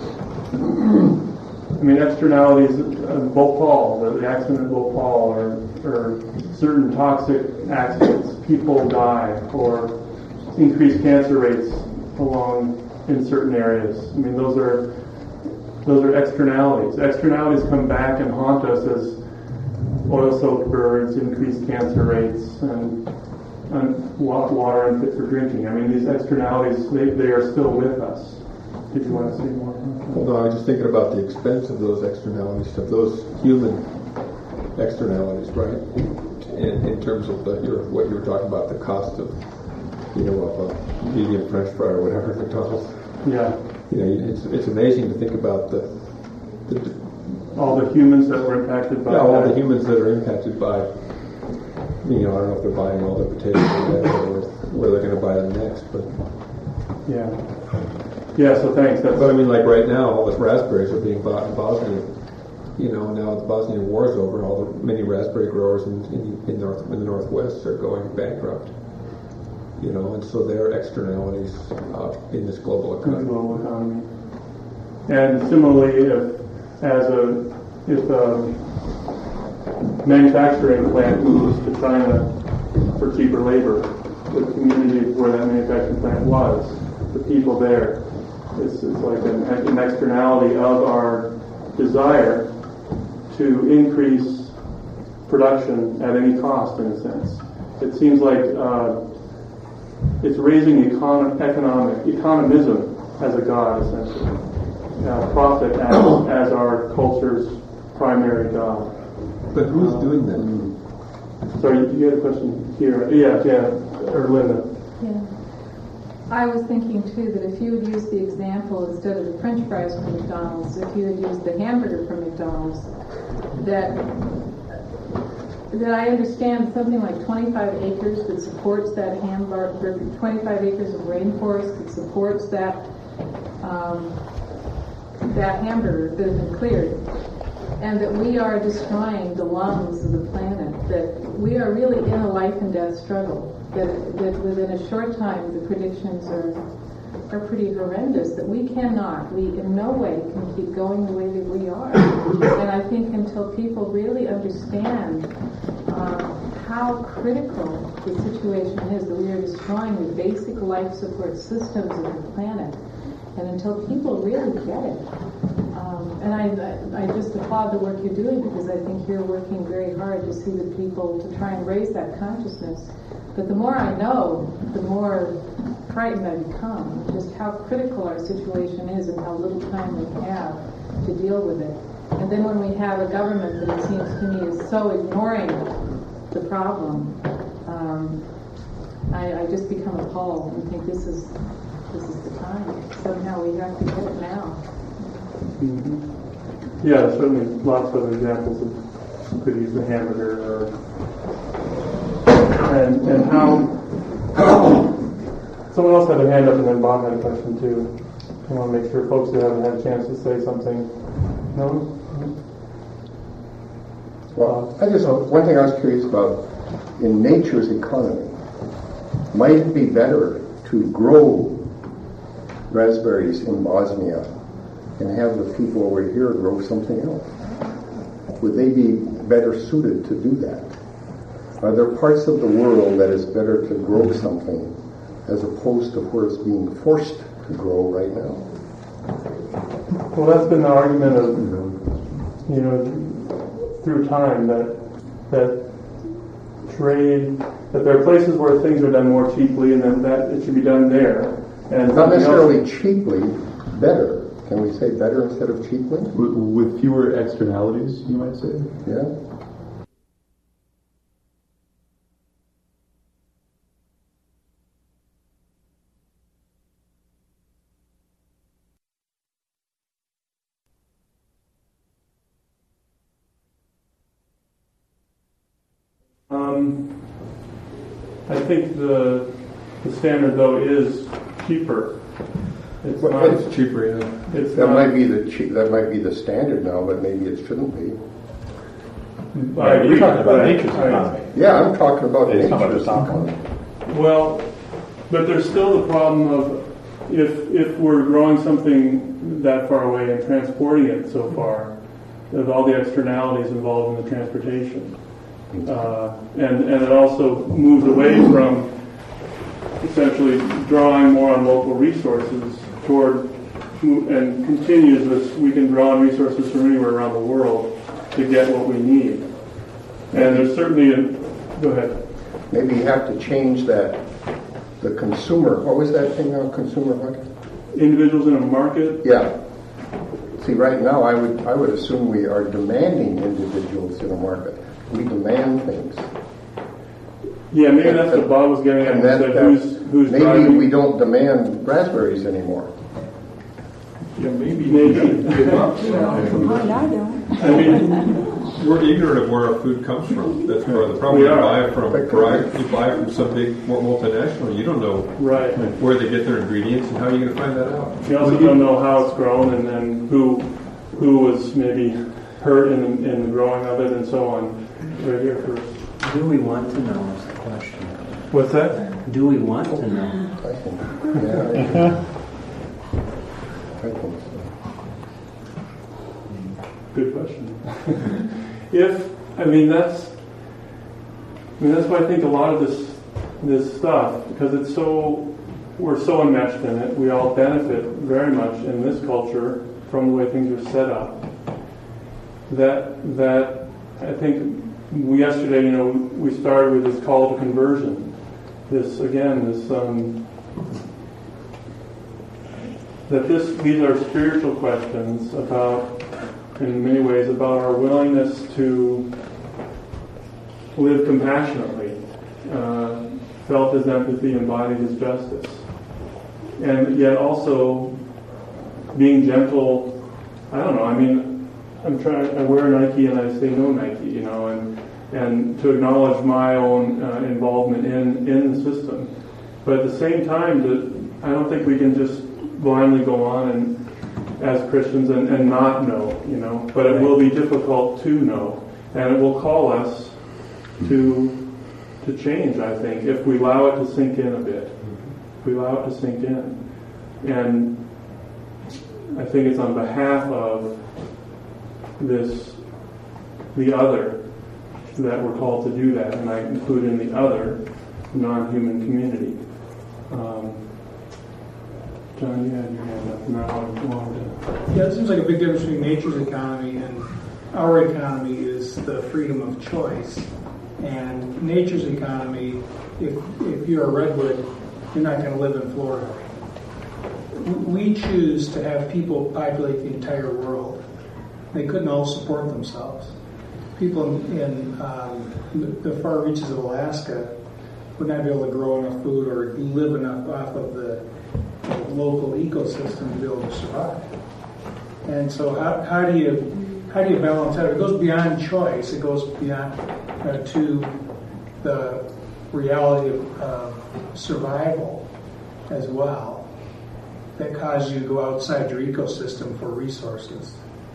externalities, Bhopal, the accident at Bhopal, or certain toxic accidents, people die, or increased cancer rates in certain areas. Those are externalities. Externalities come back and haunt us as oil-soaked birds, increased cancer rates, and water unfit for drinking. These externalities, they are still with us. Did you want to say more? Well, no, I was just thinking about the expense of those externalities, of those human externalities, right? In terms of what you were talking about, the cost of a medium French fry or whatever at McDonald's. Yeah. It's amazing to think about all the humans that were impacted by all the humans that are impacted by. I don't know if they're buying all their potatoes or where they're going to buy them next, but so thanks. But like right now, all the raspberries are being bought in Bosnia. Now the Bosnian war is over, all the many raspberry growers in the Northwest are going bankrupt. And so there are externalities in this global economy. And similarly, if a manufacturing plant moves to China for cheaper labor, the community where that manufacturing plant was, the people there, it's like an externality of our desire to increase production at any cost, in a sense. It seems like it's raising economism as a god, essentially. Profit as our culture's primary god. But who's doing that? Sorry, you had a question here. Or Linda. Yeah. I was thinking too that if you would use the example instead of the French fries from McDonald's, if you would use the hamburger from McDonald's, that I understand something like 25 acres that supports that hamburger, 25 acres of rainforest that supports that hamburger that has been cleared, and that we are destroying the lungs of the planet, that we are really in a life and death struggle, that within a short time the predictions are pretty horrendous, that we in no way can keep going the way that we are. And I think until people really understand how critical the situation is, that we are destroying the basic life support systems of the planet, and until people really get it. And I just applaud the work you're doing, because I think you're working very hard to see the people, to try and raise that consciousness. But the more I know, the more frightened I become, just how critical our situation is and how little time we have to deal with it. And then when we have a government that it seems to me is so ignoring the problem, I just become appalled and think this is the time. Somehow we have to get it now. Mm-hmm. Yeah, certainly lots of examples of could use the hamburger, and how. Someone else had a hand up, and then Bob had a question too. I want to make sure folks who haven't had a chance to say something. No? Well, one thing I was curious about, in nature's economy, might it be better to grow raspberries in Bosnia and have the people over here grow something else? Would they be better suited to do that? Are there parts of the world that is better to grow something as opposed to where it's being forced to grow right now? Well, that's been the argument of, through time that trade, that there are places where things are done more cheaply, and that it should be done there. And not necessarily cheaply, better. Can we say better instead of cheaply? With fewer externalities, you might say? Yeah. I think the standard though is cheaper. It's cheaper, yeah. Might be the standard now, but maybe it shouldn't be. You're talking about nature's economy. Yeah, I'm talking about nature's economy. Well, but there's still the problem of if we're growing something that far away and transporting it so far, of all the externalities involved in the transportation. And it also moves away from essentially drawing more on local resources toward, and continues this, we can draw on resources from anywhere around the world to get what we need. And there's certainly go ahead. Maybe you have to change that, the consumer, what was that thing on consumer market? Individuals in a market? Yeah. See, right now I would assume we are demanding individuals in a market. We demand things. Yeah, maybe that's what Bob was getting at. And who's maybe driving? We don't demand raspberries anymore. Yeah, maybe. I don't. I mean, we're ignorant of where our food comes from. That's part of the problem. You buy it from some big multinational. You don't know where they get their ingredients and how you're going to find that out. You also don't know how it's grown and then who was maybe hurt in the growing of it and so on. Right here first. Do we want to know is the question. What's that? Do we want to know? I think. I think so. Good question. That's why I think a lot of this stuff, because we're so enmeshed in it, we all benefit very much in this culture from the way things are set up. That I think yesterday, we started with this call to conversion. These are spiritual questions about, in many ways, about our willingness to live compassionately, felt as empathy, embodied as justice, and yet also being gentle. I don't know. I wear Nike and I say no Nike, and to acknowledge my own involvement in the system. But at the same time, I don't think we can just blindly go on and as Christians and not know, But it will be difficult to know, and it will call us to change, I think, if we allow it to sink in a bit. If we allow it to sink in. And I think it's on behalf of the other, that we're called to do that, and I include in the other non-human community. John, you had your hand up. Now I wanted to. Yeah, it seems like a big difference between nature's economy and our economy is the freedom of choice. And nature's economy, if you're a redwood, you're not going to live in Florida. We choose to have people populate the entire world. They couldn't all support themselves. People in the far reaches of Alaska would not be able to grow enough food or live enough off of the local ecosystem to be able to survive. And so how do you how do you balance that? It goes beyond choice. It goes beyond to the reality of survival as well, that causes you to go outside your ecosystem for resources.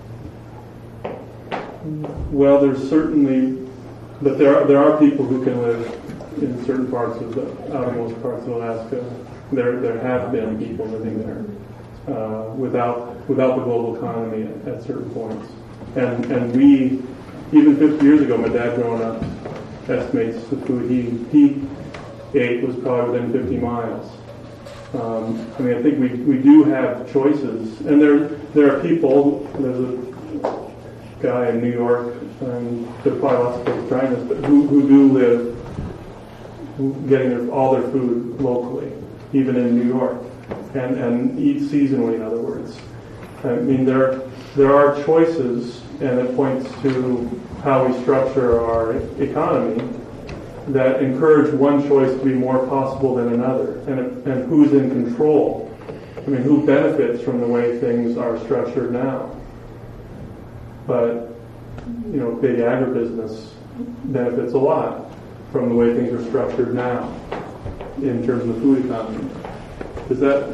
Well, there's certainly, but there are people who can live in certain parts of the outermost parts of Alaska. There have been people living there without the global economy at certain points. And we, even 50 years ago, my dad growing up estimates the food he ate was probably within 50 miles. I mean, I think we do have choices, and there are people. There's a guy in New York, and there are probably lots of people trying this, but who do live getting all their food locally, even in New York, and eat seasonally. In other words, I mean there are choices, and it points to how we structure our economy that encourage one choice to be more possible than another, and who's in control. I mean, who benefits from the way things are structured now? But, you know, big agribusiness benefits a lot from the way things are structured now in terms of the food economy. Does that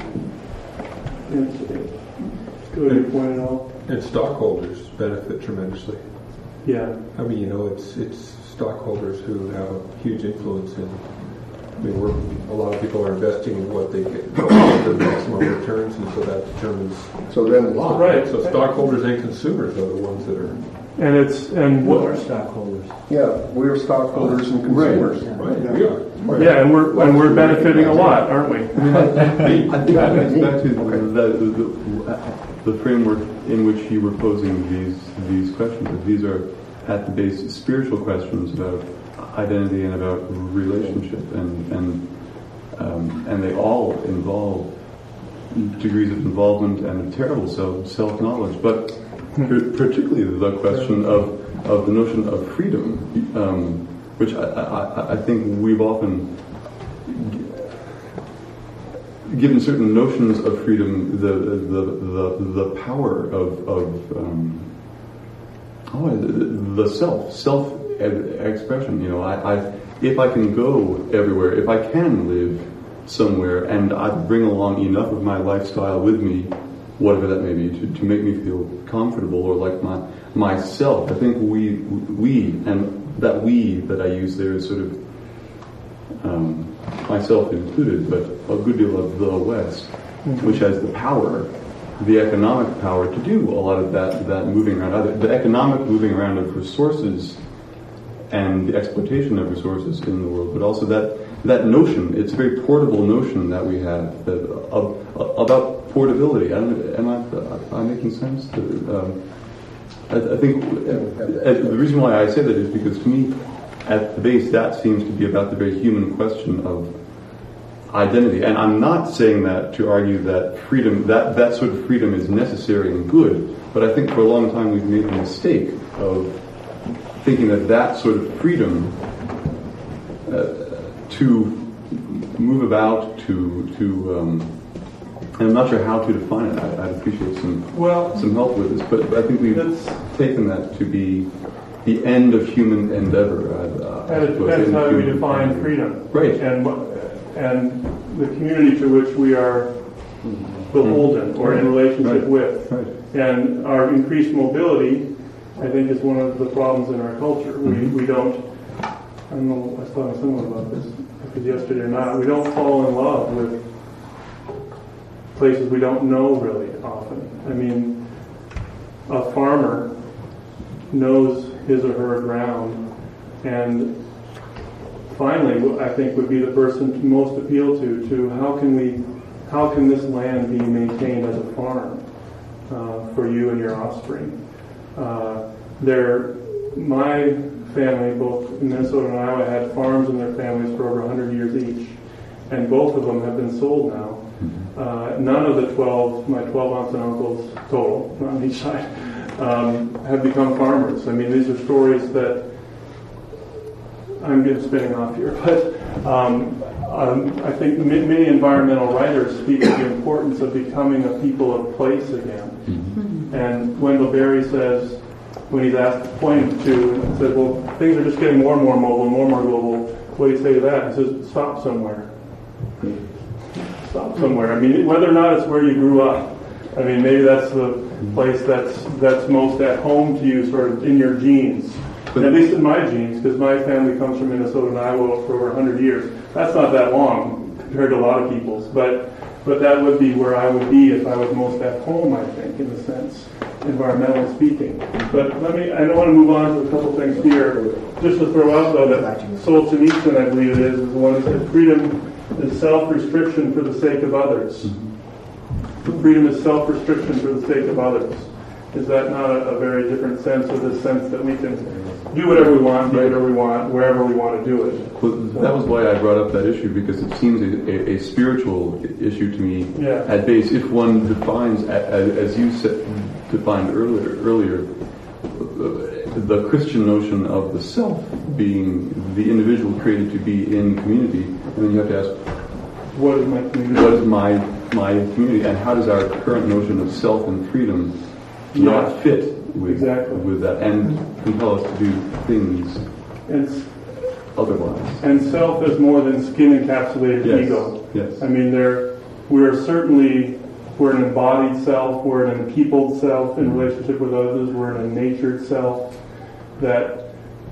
go to your point at all? And stockholders benefit tremendously. Yeah. I mean, you know, it's stockholders who have a huge influence in. I mean, a lot of people are investing in what they get the maximum returns, and so that determines. So then, right. So stockholders and consumers are the ones that are. And what are stockholders? Yeah, we're stockholders and consumers. Right. Yeah. We are. Right. Yeah, and we're benefiting a lot, aren't we? I think that gets back to the framework in which you were posing these questions. That these are at the base spiritual questions about identity and about relationship, and they all involve degrees of involvement and a terrible self-knowledge, but particularly the question of the notion of freedom, which I think we've often given certain notions of freedom the power of the self-expression. You know, if I can go everywhere, if I can live somewhere, and I bring along enough of my lifestyle with me, whatever that may be, to make me feel comfortable or like myself. I think we and that we that I use there is sort of myself included, but a good deal of the West, which has the power, the economic power to do a lot of that moving around, the economic moving around of resources and the exploitation of resources in the world, but also that notion, it's a very portable notion that we have about portability. Am I making sense? I think the reason why I say that is because to me, at the base, that seems to be about the very human question of identity. And I'm not saying that to argue that freedom, that sort of freedom is necessary and good, but I think for a long time we've made the mistake of thinking that sort of freedom to move about, and I'm not sure how to define it. I'd appreciate some help with this, but I think we've taken that to be the end of human endeavor. And it depends how we define freedom, right? And the community to which we are beholden or in relationship with, and our increased mobility, I think, is one of the problems in our culture. We don't. I don't know. I was talking to someone about this yesterday or not. We don't fall in love with places we don't know really often. I mean, a farmer knows his or her ground, and finally, I think would be the person most appealed to how can this land be maintained as a farm for you and your offspring? My family, both in Minnesota and Iowa, had farms in their families for over 100 years each, and both of them have been sold now. None of my 12 aunts and uncles total, on each side, have become farmers. I mean, these are stories that I'm spinning off here, but I think many environmental writers speak of the importance of becoming a people of place again, And Wendell Berry says, when he's asked to point to, said, well, things are just getting more and more mobile, more and more global. What do you say to that? He says, stop somewhere. Stop somewhere. I mean, whether or not it's where you grew up. I mean, maybe that's the place that's most at home to you, sort of in your genes. At least in my genes, because my family comes from Minnesota and Iowa for over 100 years. That's not that long compared to a lot of people's, but that would be where I would be if I was most at home, I think, in a sense, environmentally speaking. But I don't want to move on to a couple things here. Just to throw out, though, that Solzhenitsyn, I believe it is the one that said freedom is self-restriction for the sake of others. Freedom is self-restriction for the sake of others. Is that not a very different sense, or the sense that we can do whatever we want, do whatever we want, wherever we want to do it? Well, that was why I brought up that issue, because it seems a spiritual issue to me at base. If one defines, as you defined earlier, the Christian notion of the self being the individual created to be in community, and then you have to ask, what is my community? What is my community, and how does our current notion of self and freedom not fit with that, and compel us to do things otherwise? And self is more than skin-encapsulated ego. Yes. I mean, we're an embodied self, we're an peopled self in relationship with others, we're an natured self, that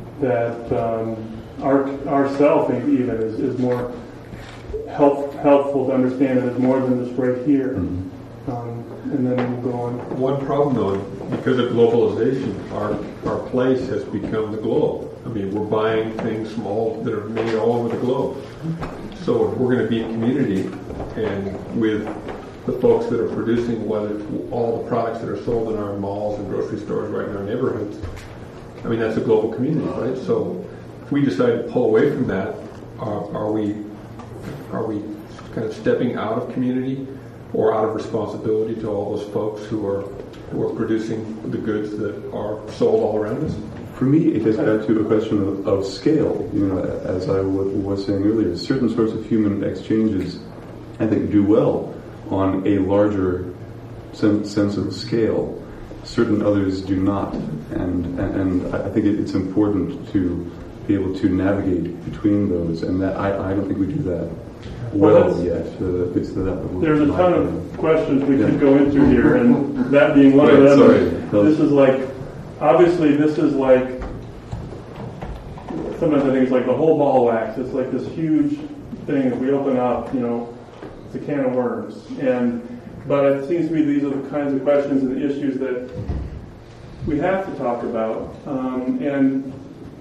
our self even is more helpful to understand it as more than just right here. And then we'll go on. One problem, though, because of globalization, our place has become the globe. I mean, we're buying things that are made all over the globe. So if we're going to be in community and with the folks that are producing all the products that are sold in our malls and grocery stores right in our neighborhoods, I mean, that's a global community, right? So if we decide to pull away from that, are we kind of stepping out of community or out of responsibility to all those folks who are producing the goods that are sold all around us? For me, it gets back to a question of scale. As I was saying earlier, certain sorts of human exchanges, I think, do well on a larger sense of scale. Certain others do not, and I think it's important to be able to navigate between those, and that I don't think we do that yet. There's a ton of questions we could go into here, and that being one of them. This is like, obviously, sometimes I think it's like the whole ball of wax. It's like this huge thing. If we open up, it's a can of worms. But it seems to me these are the kinds of questions and issues that we have to talk about. And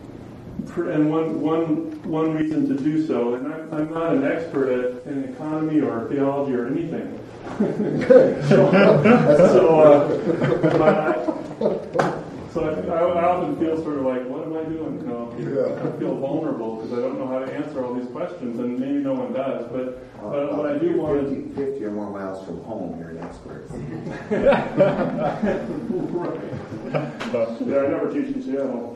one reason to do so, and I'm not an expert in economy or theology or anything. So I often feel sort of like, what am I doing? I feel vulnerable because I don't know how to answer all these questions, and maybe no one does. But what I do want is 50 or more miles from home, you're an expert. Right. Yeah, I never teach in Seattle.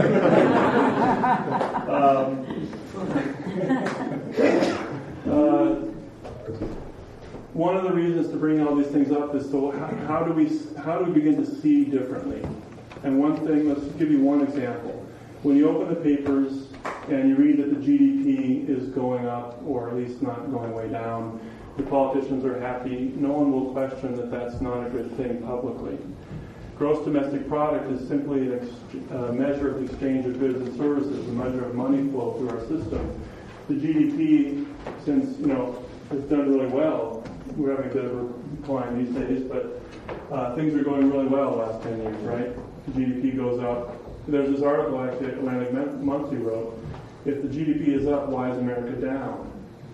One of the reasons to bring all these things up is how do we begin to see differently? And one thing, let's give you one example. When you open the papers and you read that the GDP is going up, or at least not going way down, the politicians are happy, no one will question that that's not a good thing publicly. Gross domestic product is simply a measure of the exchange of goods and services, a measure of money flow through our system. The GDP, since has done really well, we're having a bit of a decline these days, but things are going really well the last 10 years, right? The GDP goes up. There's this article actually Atlantic Monthly wrote, if the GDP is up, why is America down?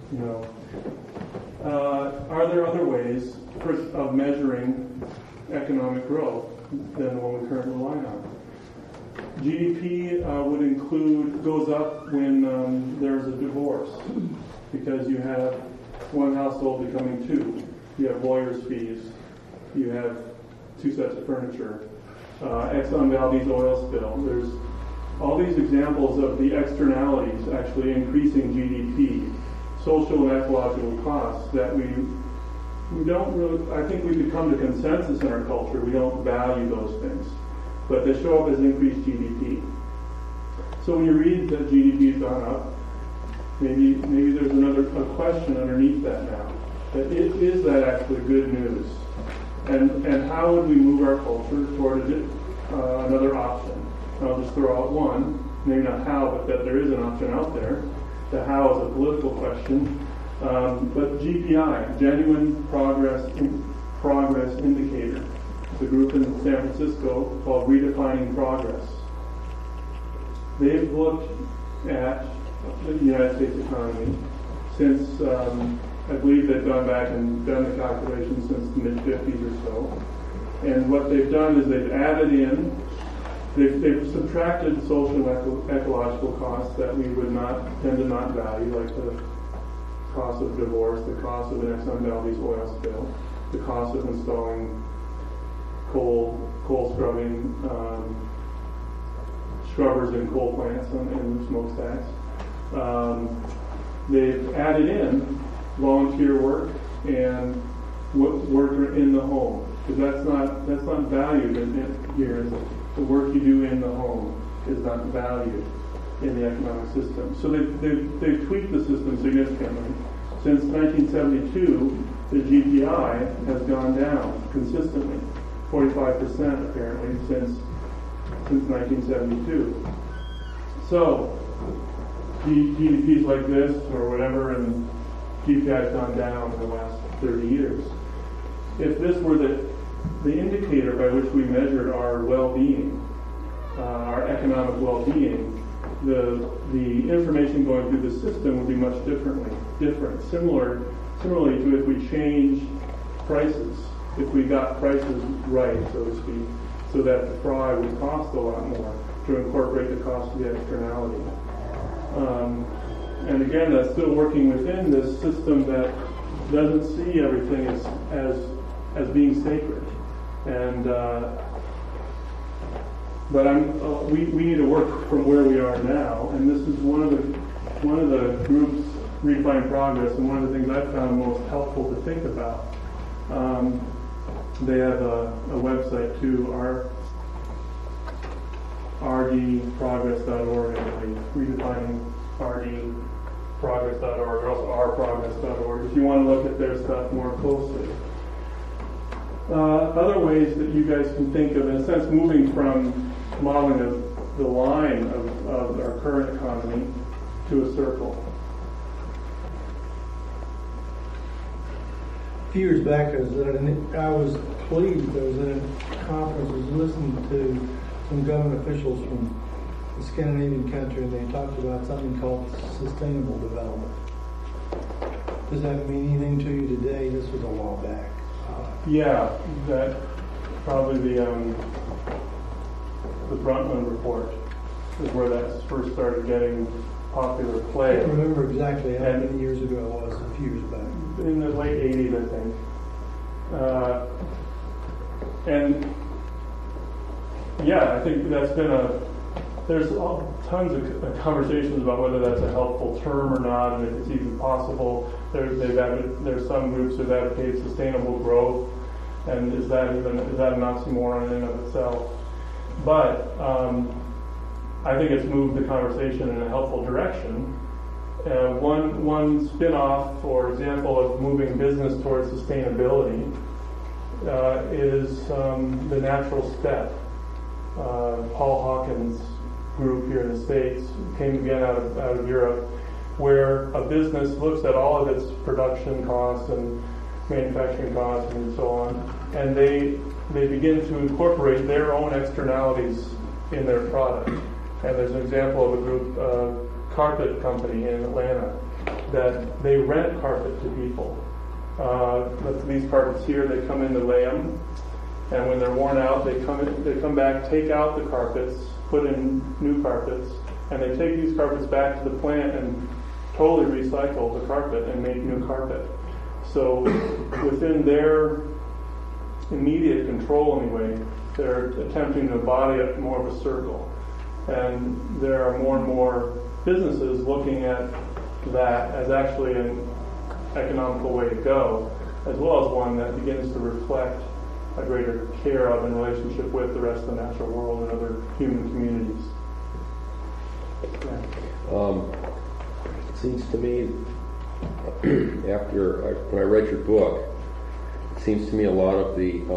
Are there other ways of measuring economic growth than the one we currently rely on? GDP goes up when there's a divorce, because you have one household becoming two. You have lawyers' fees. You have 2 sets of furniture. Exxon Valdez oil spill. There's all these examples of the externalities actually increasing GDP, social and ecological costs that we we don't really, I think we could come to consensus in our culture, we don't value those things. But they show up as increased GDP. So when you read that GDP has gone up, maybe there's a question underneath that now. That is that actually good news? And how would we move our culture toward another option? And I'll just throw out one, maybe not how, but that there is an option out there. The how is a political question. But GPI, Genuine Progress Indicator, the group in San Francisco called Redefining Progress. They've looked at the United States economy since, I believe they've gone back and done the calculations since the mid-50s or so. And what they've done is they've added in, they've subtracted social and ecological costs that we would tend to not value, like the cost of divorce, the cost of an Exxon Valdez oil spill, the cost of installing coal scrubbing, scrubbers in coal plants and smokestacks. They've added in volunteer work and work in the home, because that's not valued here. The work you do in the home is not valued in the economic system. So they've tweaked the system significantly. Since 1972, the GPI has gone down consistently, 45% apparently since 1972. So GDP's like this or whatever, and GPI has gone down in the last 30 years. If this were the indicator by which we measured our well-being, our economic well-being, the information going through the system would be much different. Similarly to if we changed prices, if we got prices right, so to speak, so that the fry would cost a lot more to incorporate the cost of the externality. And again, that's still working within this system that doesn't see everything as being sacred. And but we need to work from where we are now, and this is one of the groups, Redefining Progress, and one of the things I've found most helpful to think about. They have a website too, rdprogress.org, I believe, redefining rdprogress.org, or also rprogress.org, if you want to look at their stuff more closely. Other ways that you guys can think of, in a sense, moving from modeling the line of our current economy to a circle. A few years back, I was pleased. I was in a conference, I was listening to some government officials from the Scandinavian country, and they talked about something called sustainable development. Does that mean anything to you today? This was a while back. Yeah, that probably the Brundtland report is where that first started getting popular play. I can't remember exactly how many years ago it was, a few years back. In the late 80s, I think. And yeah, I think that's been there's tons of conversations about whether that's a helpful term or not, and if it's even possible. There's some groups that advocate sustainable growth, and is that an oxymoron in and of itself? But I think it's moved the conversation in a helpful direction. One spin-off or example of moving business towards sustainability is the Natural Step. Paul Hawkins' group here in the States came again out of Europe, where a business looks at all of its production costs and manufacturing costs and so on, and they begin to incorporate their own externalities in their product. And there's an example of a group, carpet company in Atlanta, that they rent carpet to people. These carpets here, they come in to lay them, and when they're worn out, they come back, take out the carpets, put in new carpets, and they take these carpets back to the plant and totally recycle the carpet and make new carpet. So within their immediate control anyway, they're attempting to embody more of a circle. And there are more and more businesses looking at that as actually an economical way to go. as well as one that begins to reflect a greater care of and relationship with the rest of the natural world and other human communities. Yeah. It seems to me, when I read your book, it seems to me a lot of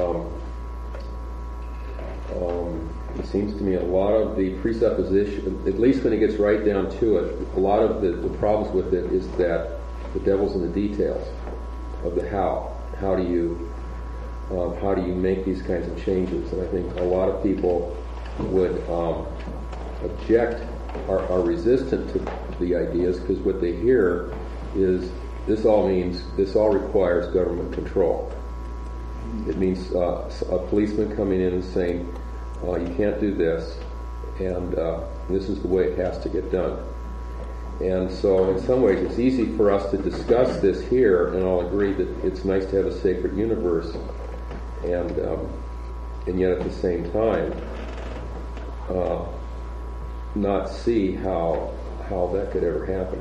the presupposition, at least when it gets right down to it, a lot of the problems with it is that the devil's in the details of the how. How do you make these kinds of changes? And I think a lot of people would object, are resistant to the ideas, because what they hear is this all requires government control. It means a policeman coming in and saying, you can't do this, and this is the way it has to get done. And so in some ways it's easy for us to discuss this here, and I'll agree that it's nice to have a sacred universe, and yet at the same time not see how that could ever happen.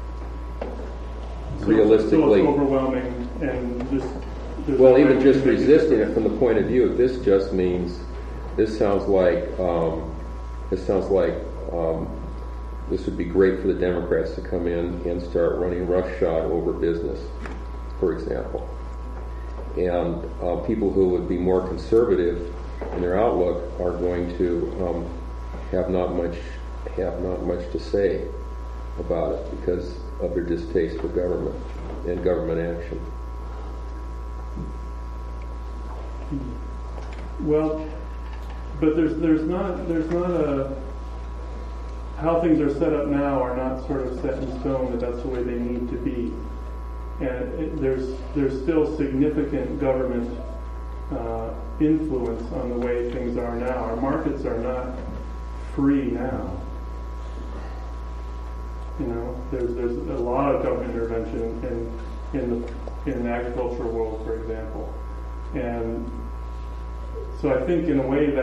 So Realistically, it's overwhelming and just even just resisting it from the point of view of this just means this sounds like this would be great for the Democrats to come in and start running roughshod over business, for example. And people who would be more conservative in their outlook are going to have not much to say about it because of their distaste for government and government action. Well, but there's not a how things are set up now are not sort of set in stone that that's the way they need to be, and there's still significant government influence on the way things are now. Our markets are not free now. You know, there's a lot of government intervention in the agricultural world, for example, and so I think in a way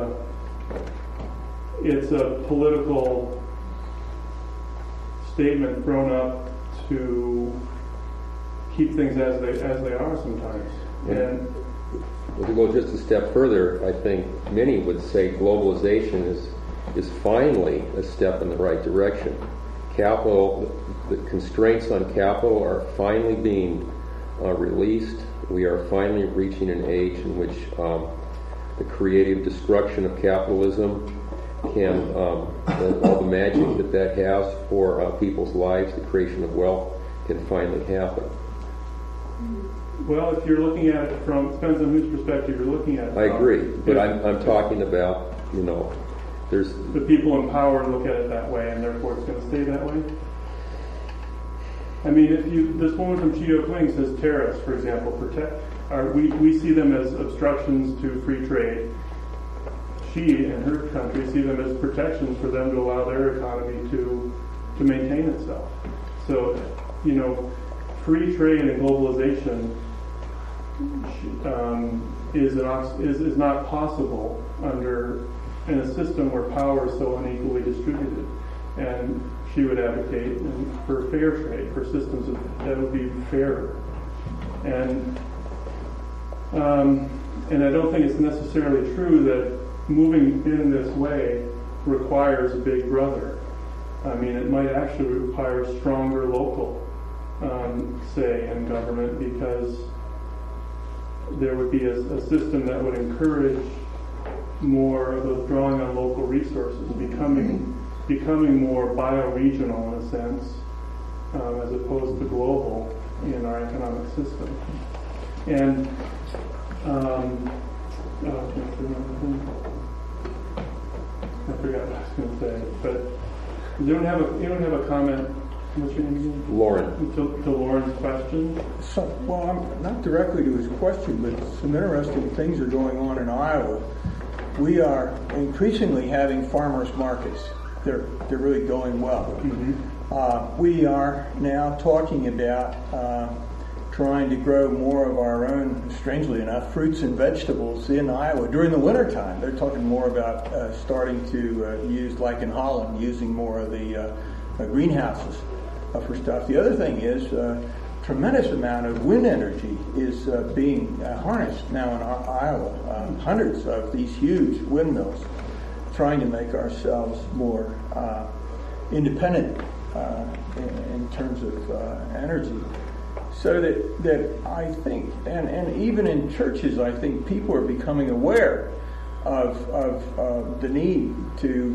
it's a political statement thrown up to keep things as they are sometimes. And to go just a step further, I think many would say globalization is finally a step in the right direction. Capital, the constraints on capital are finally being released. We are finally reaching an age in which the creative destruction of capitalism can, all the magic that has for people's lives, the creation of wealth, can finally happen. Well, if you're looking at it from, depends on whose perspective you're looking at it. I agree, but I'm talking about, there's the people in power look at it that way, and therefore it's going to stay that way. I mean, this woman from Chi-O Kuang says tariffs, for example, we see them as obstructions to free trade. She and her country see them as protections for them to allow their economy to maintain itself. So, free trade and globalization is not possible in a system where power is so unequally distributed. And she would advocate for fair trade, for systems that would be fairer. And I don't think it's necessarily true that moving in this way requires a big brother. I mean, it might actually require stronger local say in government, because there would be a system that would encourage more of those drawing on local resources, becoming more bioregional in a sense, as opposed to global in our economic system. And I forgot what I was going to say, but you don't have a comment. What's your name again? Lauren. To Lauren's question? I'm not directly to his question, but some interesting things are going on in Iowa. We are increasingly having farmers markets. They're really going well. Mm-hmm. We are now talking about trying to grow more of our own, strangely enough, fruits and vegetables in Iowa during the wintertime. They're talking more about starting to use, like in Holland, using more of the greenhouses for stuff. The other thing is tremendous amount of wind energy is being harnessed now in Iowa. Hundreds of these huge windmills, trying to make ourselves more independent in terms of energy. So that I think, and even in churches, I think people are becoming aware of the need to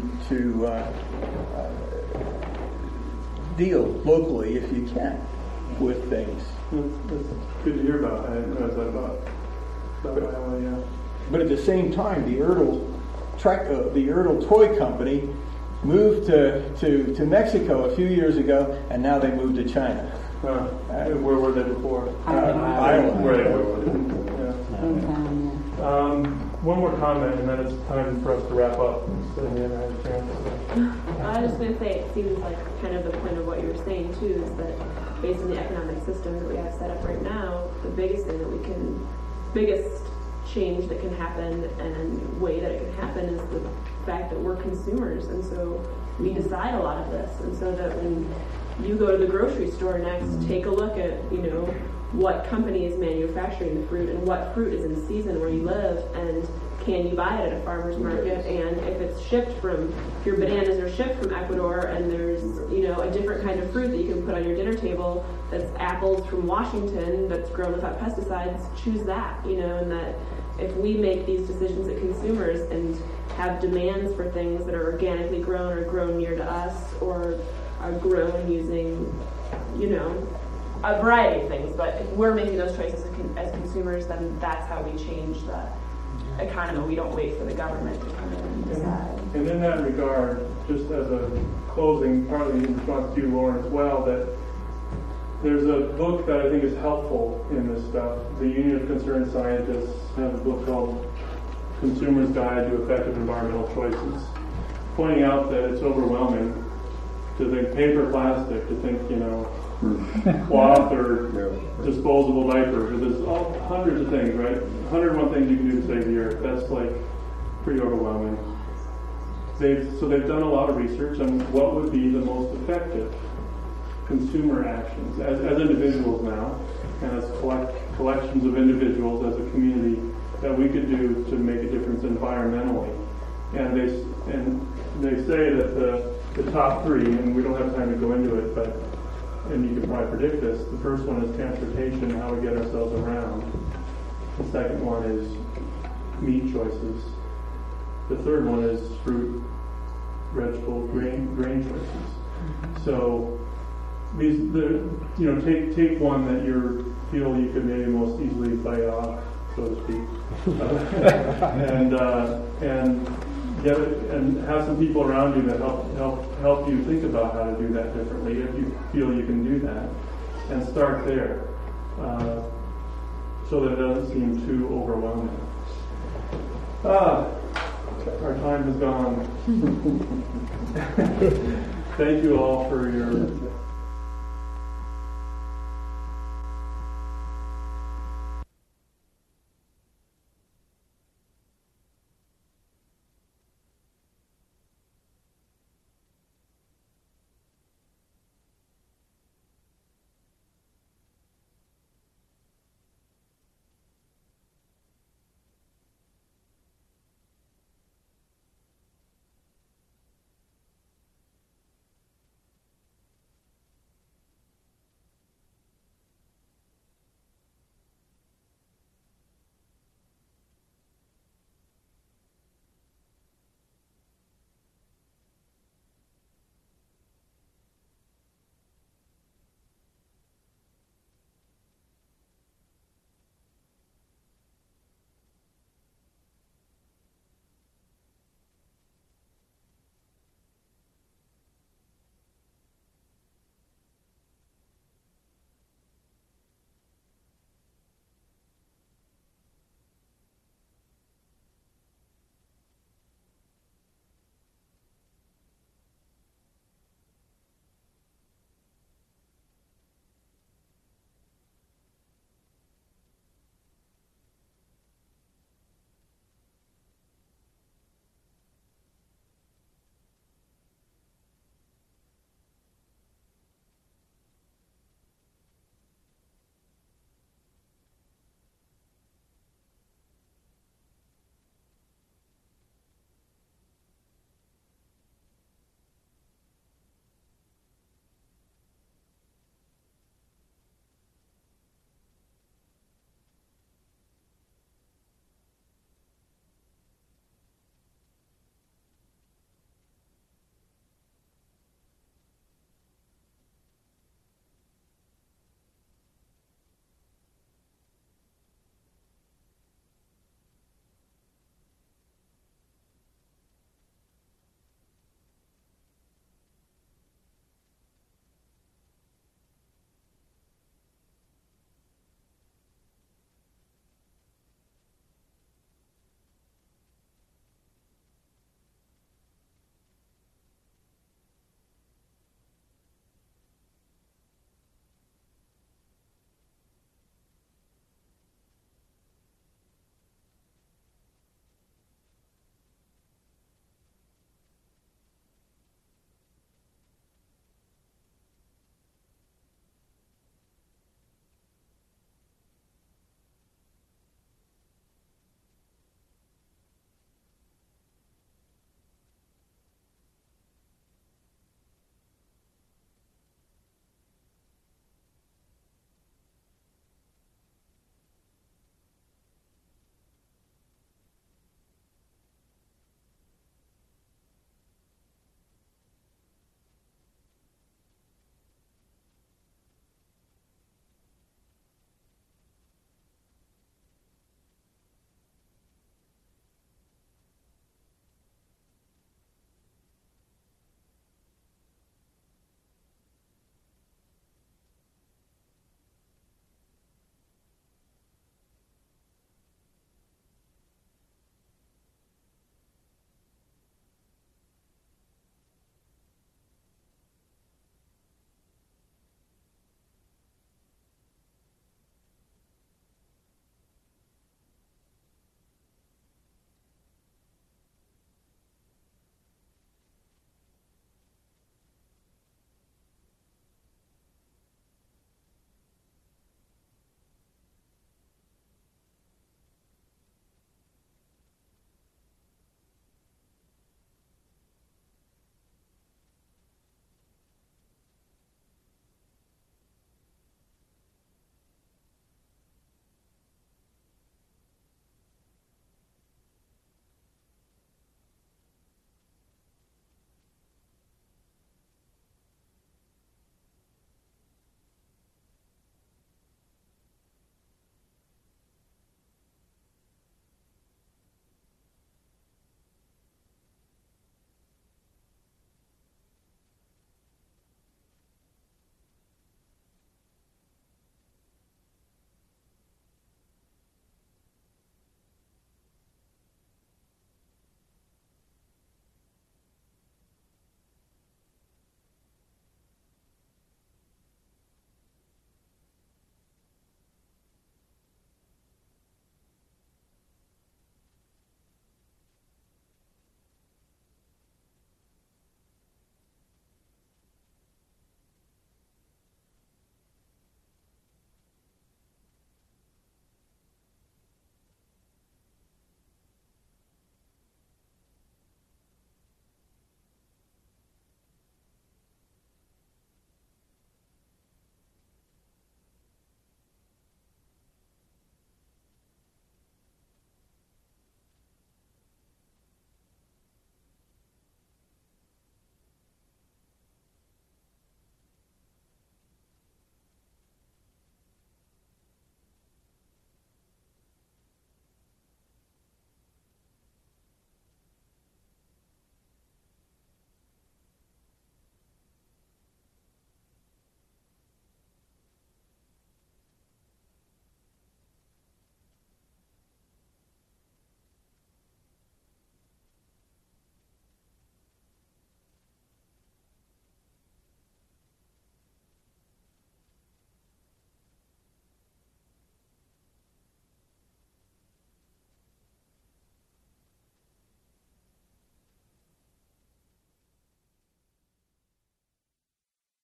deal locally, if you can, with things. That's good to hear about. I hadn't realized that about Iowa, yeah. But at the same time, the Ertl toy company moved to Mexico a few years ago, and now they moved to China. Where were they before? Iowa. Where they were. One more comment, and then it's time for us to wrap up. So, I was just going to say, it seems like kind of the point of what you were saying too is that based on the economic system that we have set up right now, the biggest change that can happen and way that it can happen is the fact that we're consumers, and so we decide a lot of this, and so that when you go to the grocery store next, take a look at what company is manufacturing the fruit and what fruit is in season where you live, and can you buy it at a farmer's market, and if it's shipped from, if your bananas are shipped from Ecuador and there's a different kind of fruit that you can put on your dinner table that's apples from Washington that's grown without pesticides, choose that, and that if we make these decisions as consumers and have demands for things that are organically grown or grown near to us or are grown using, a variety of things, but if we're making those choices as consumers, then that's how we change the economy. We don't wait for the government to come in and decide. And in that regard, just as a closing, partly in response to you, Lauren, as well, that there's a book that I think is helpful in this stuff. The Union of Concerned Scientists has a book called Consumer's Guide to Effective Environmental Choices, pointing out that it's overwhelming to think paper, plastic, to think, cloth or disposable diapers. There's hundreds of things, right? 101 things you can do to save the earth. That's pretty overwhelming. They've done a lot of research on what would be the most effective consumer actions as individuals now, and as collections of individuals as a community that we could do to make a difference environmentally. And they say that the top three, and we don't have time to go into it, and you can probably predict this. The first one is transportation, how we get ourselves around. The second one is meat choices. The third one is fruit, vegetable, grain choices. So take one that you feel you could maybe most easily bite off, so to speak, and get it, and have some people around you that help you think about how to do that differently if you feel you can do that, and start there, so that it doesn't seem too overwhelming. Our time is gone. Thank you all for your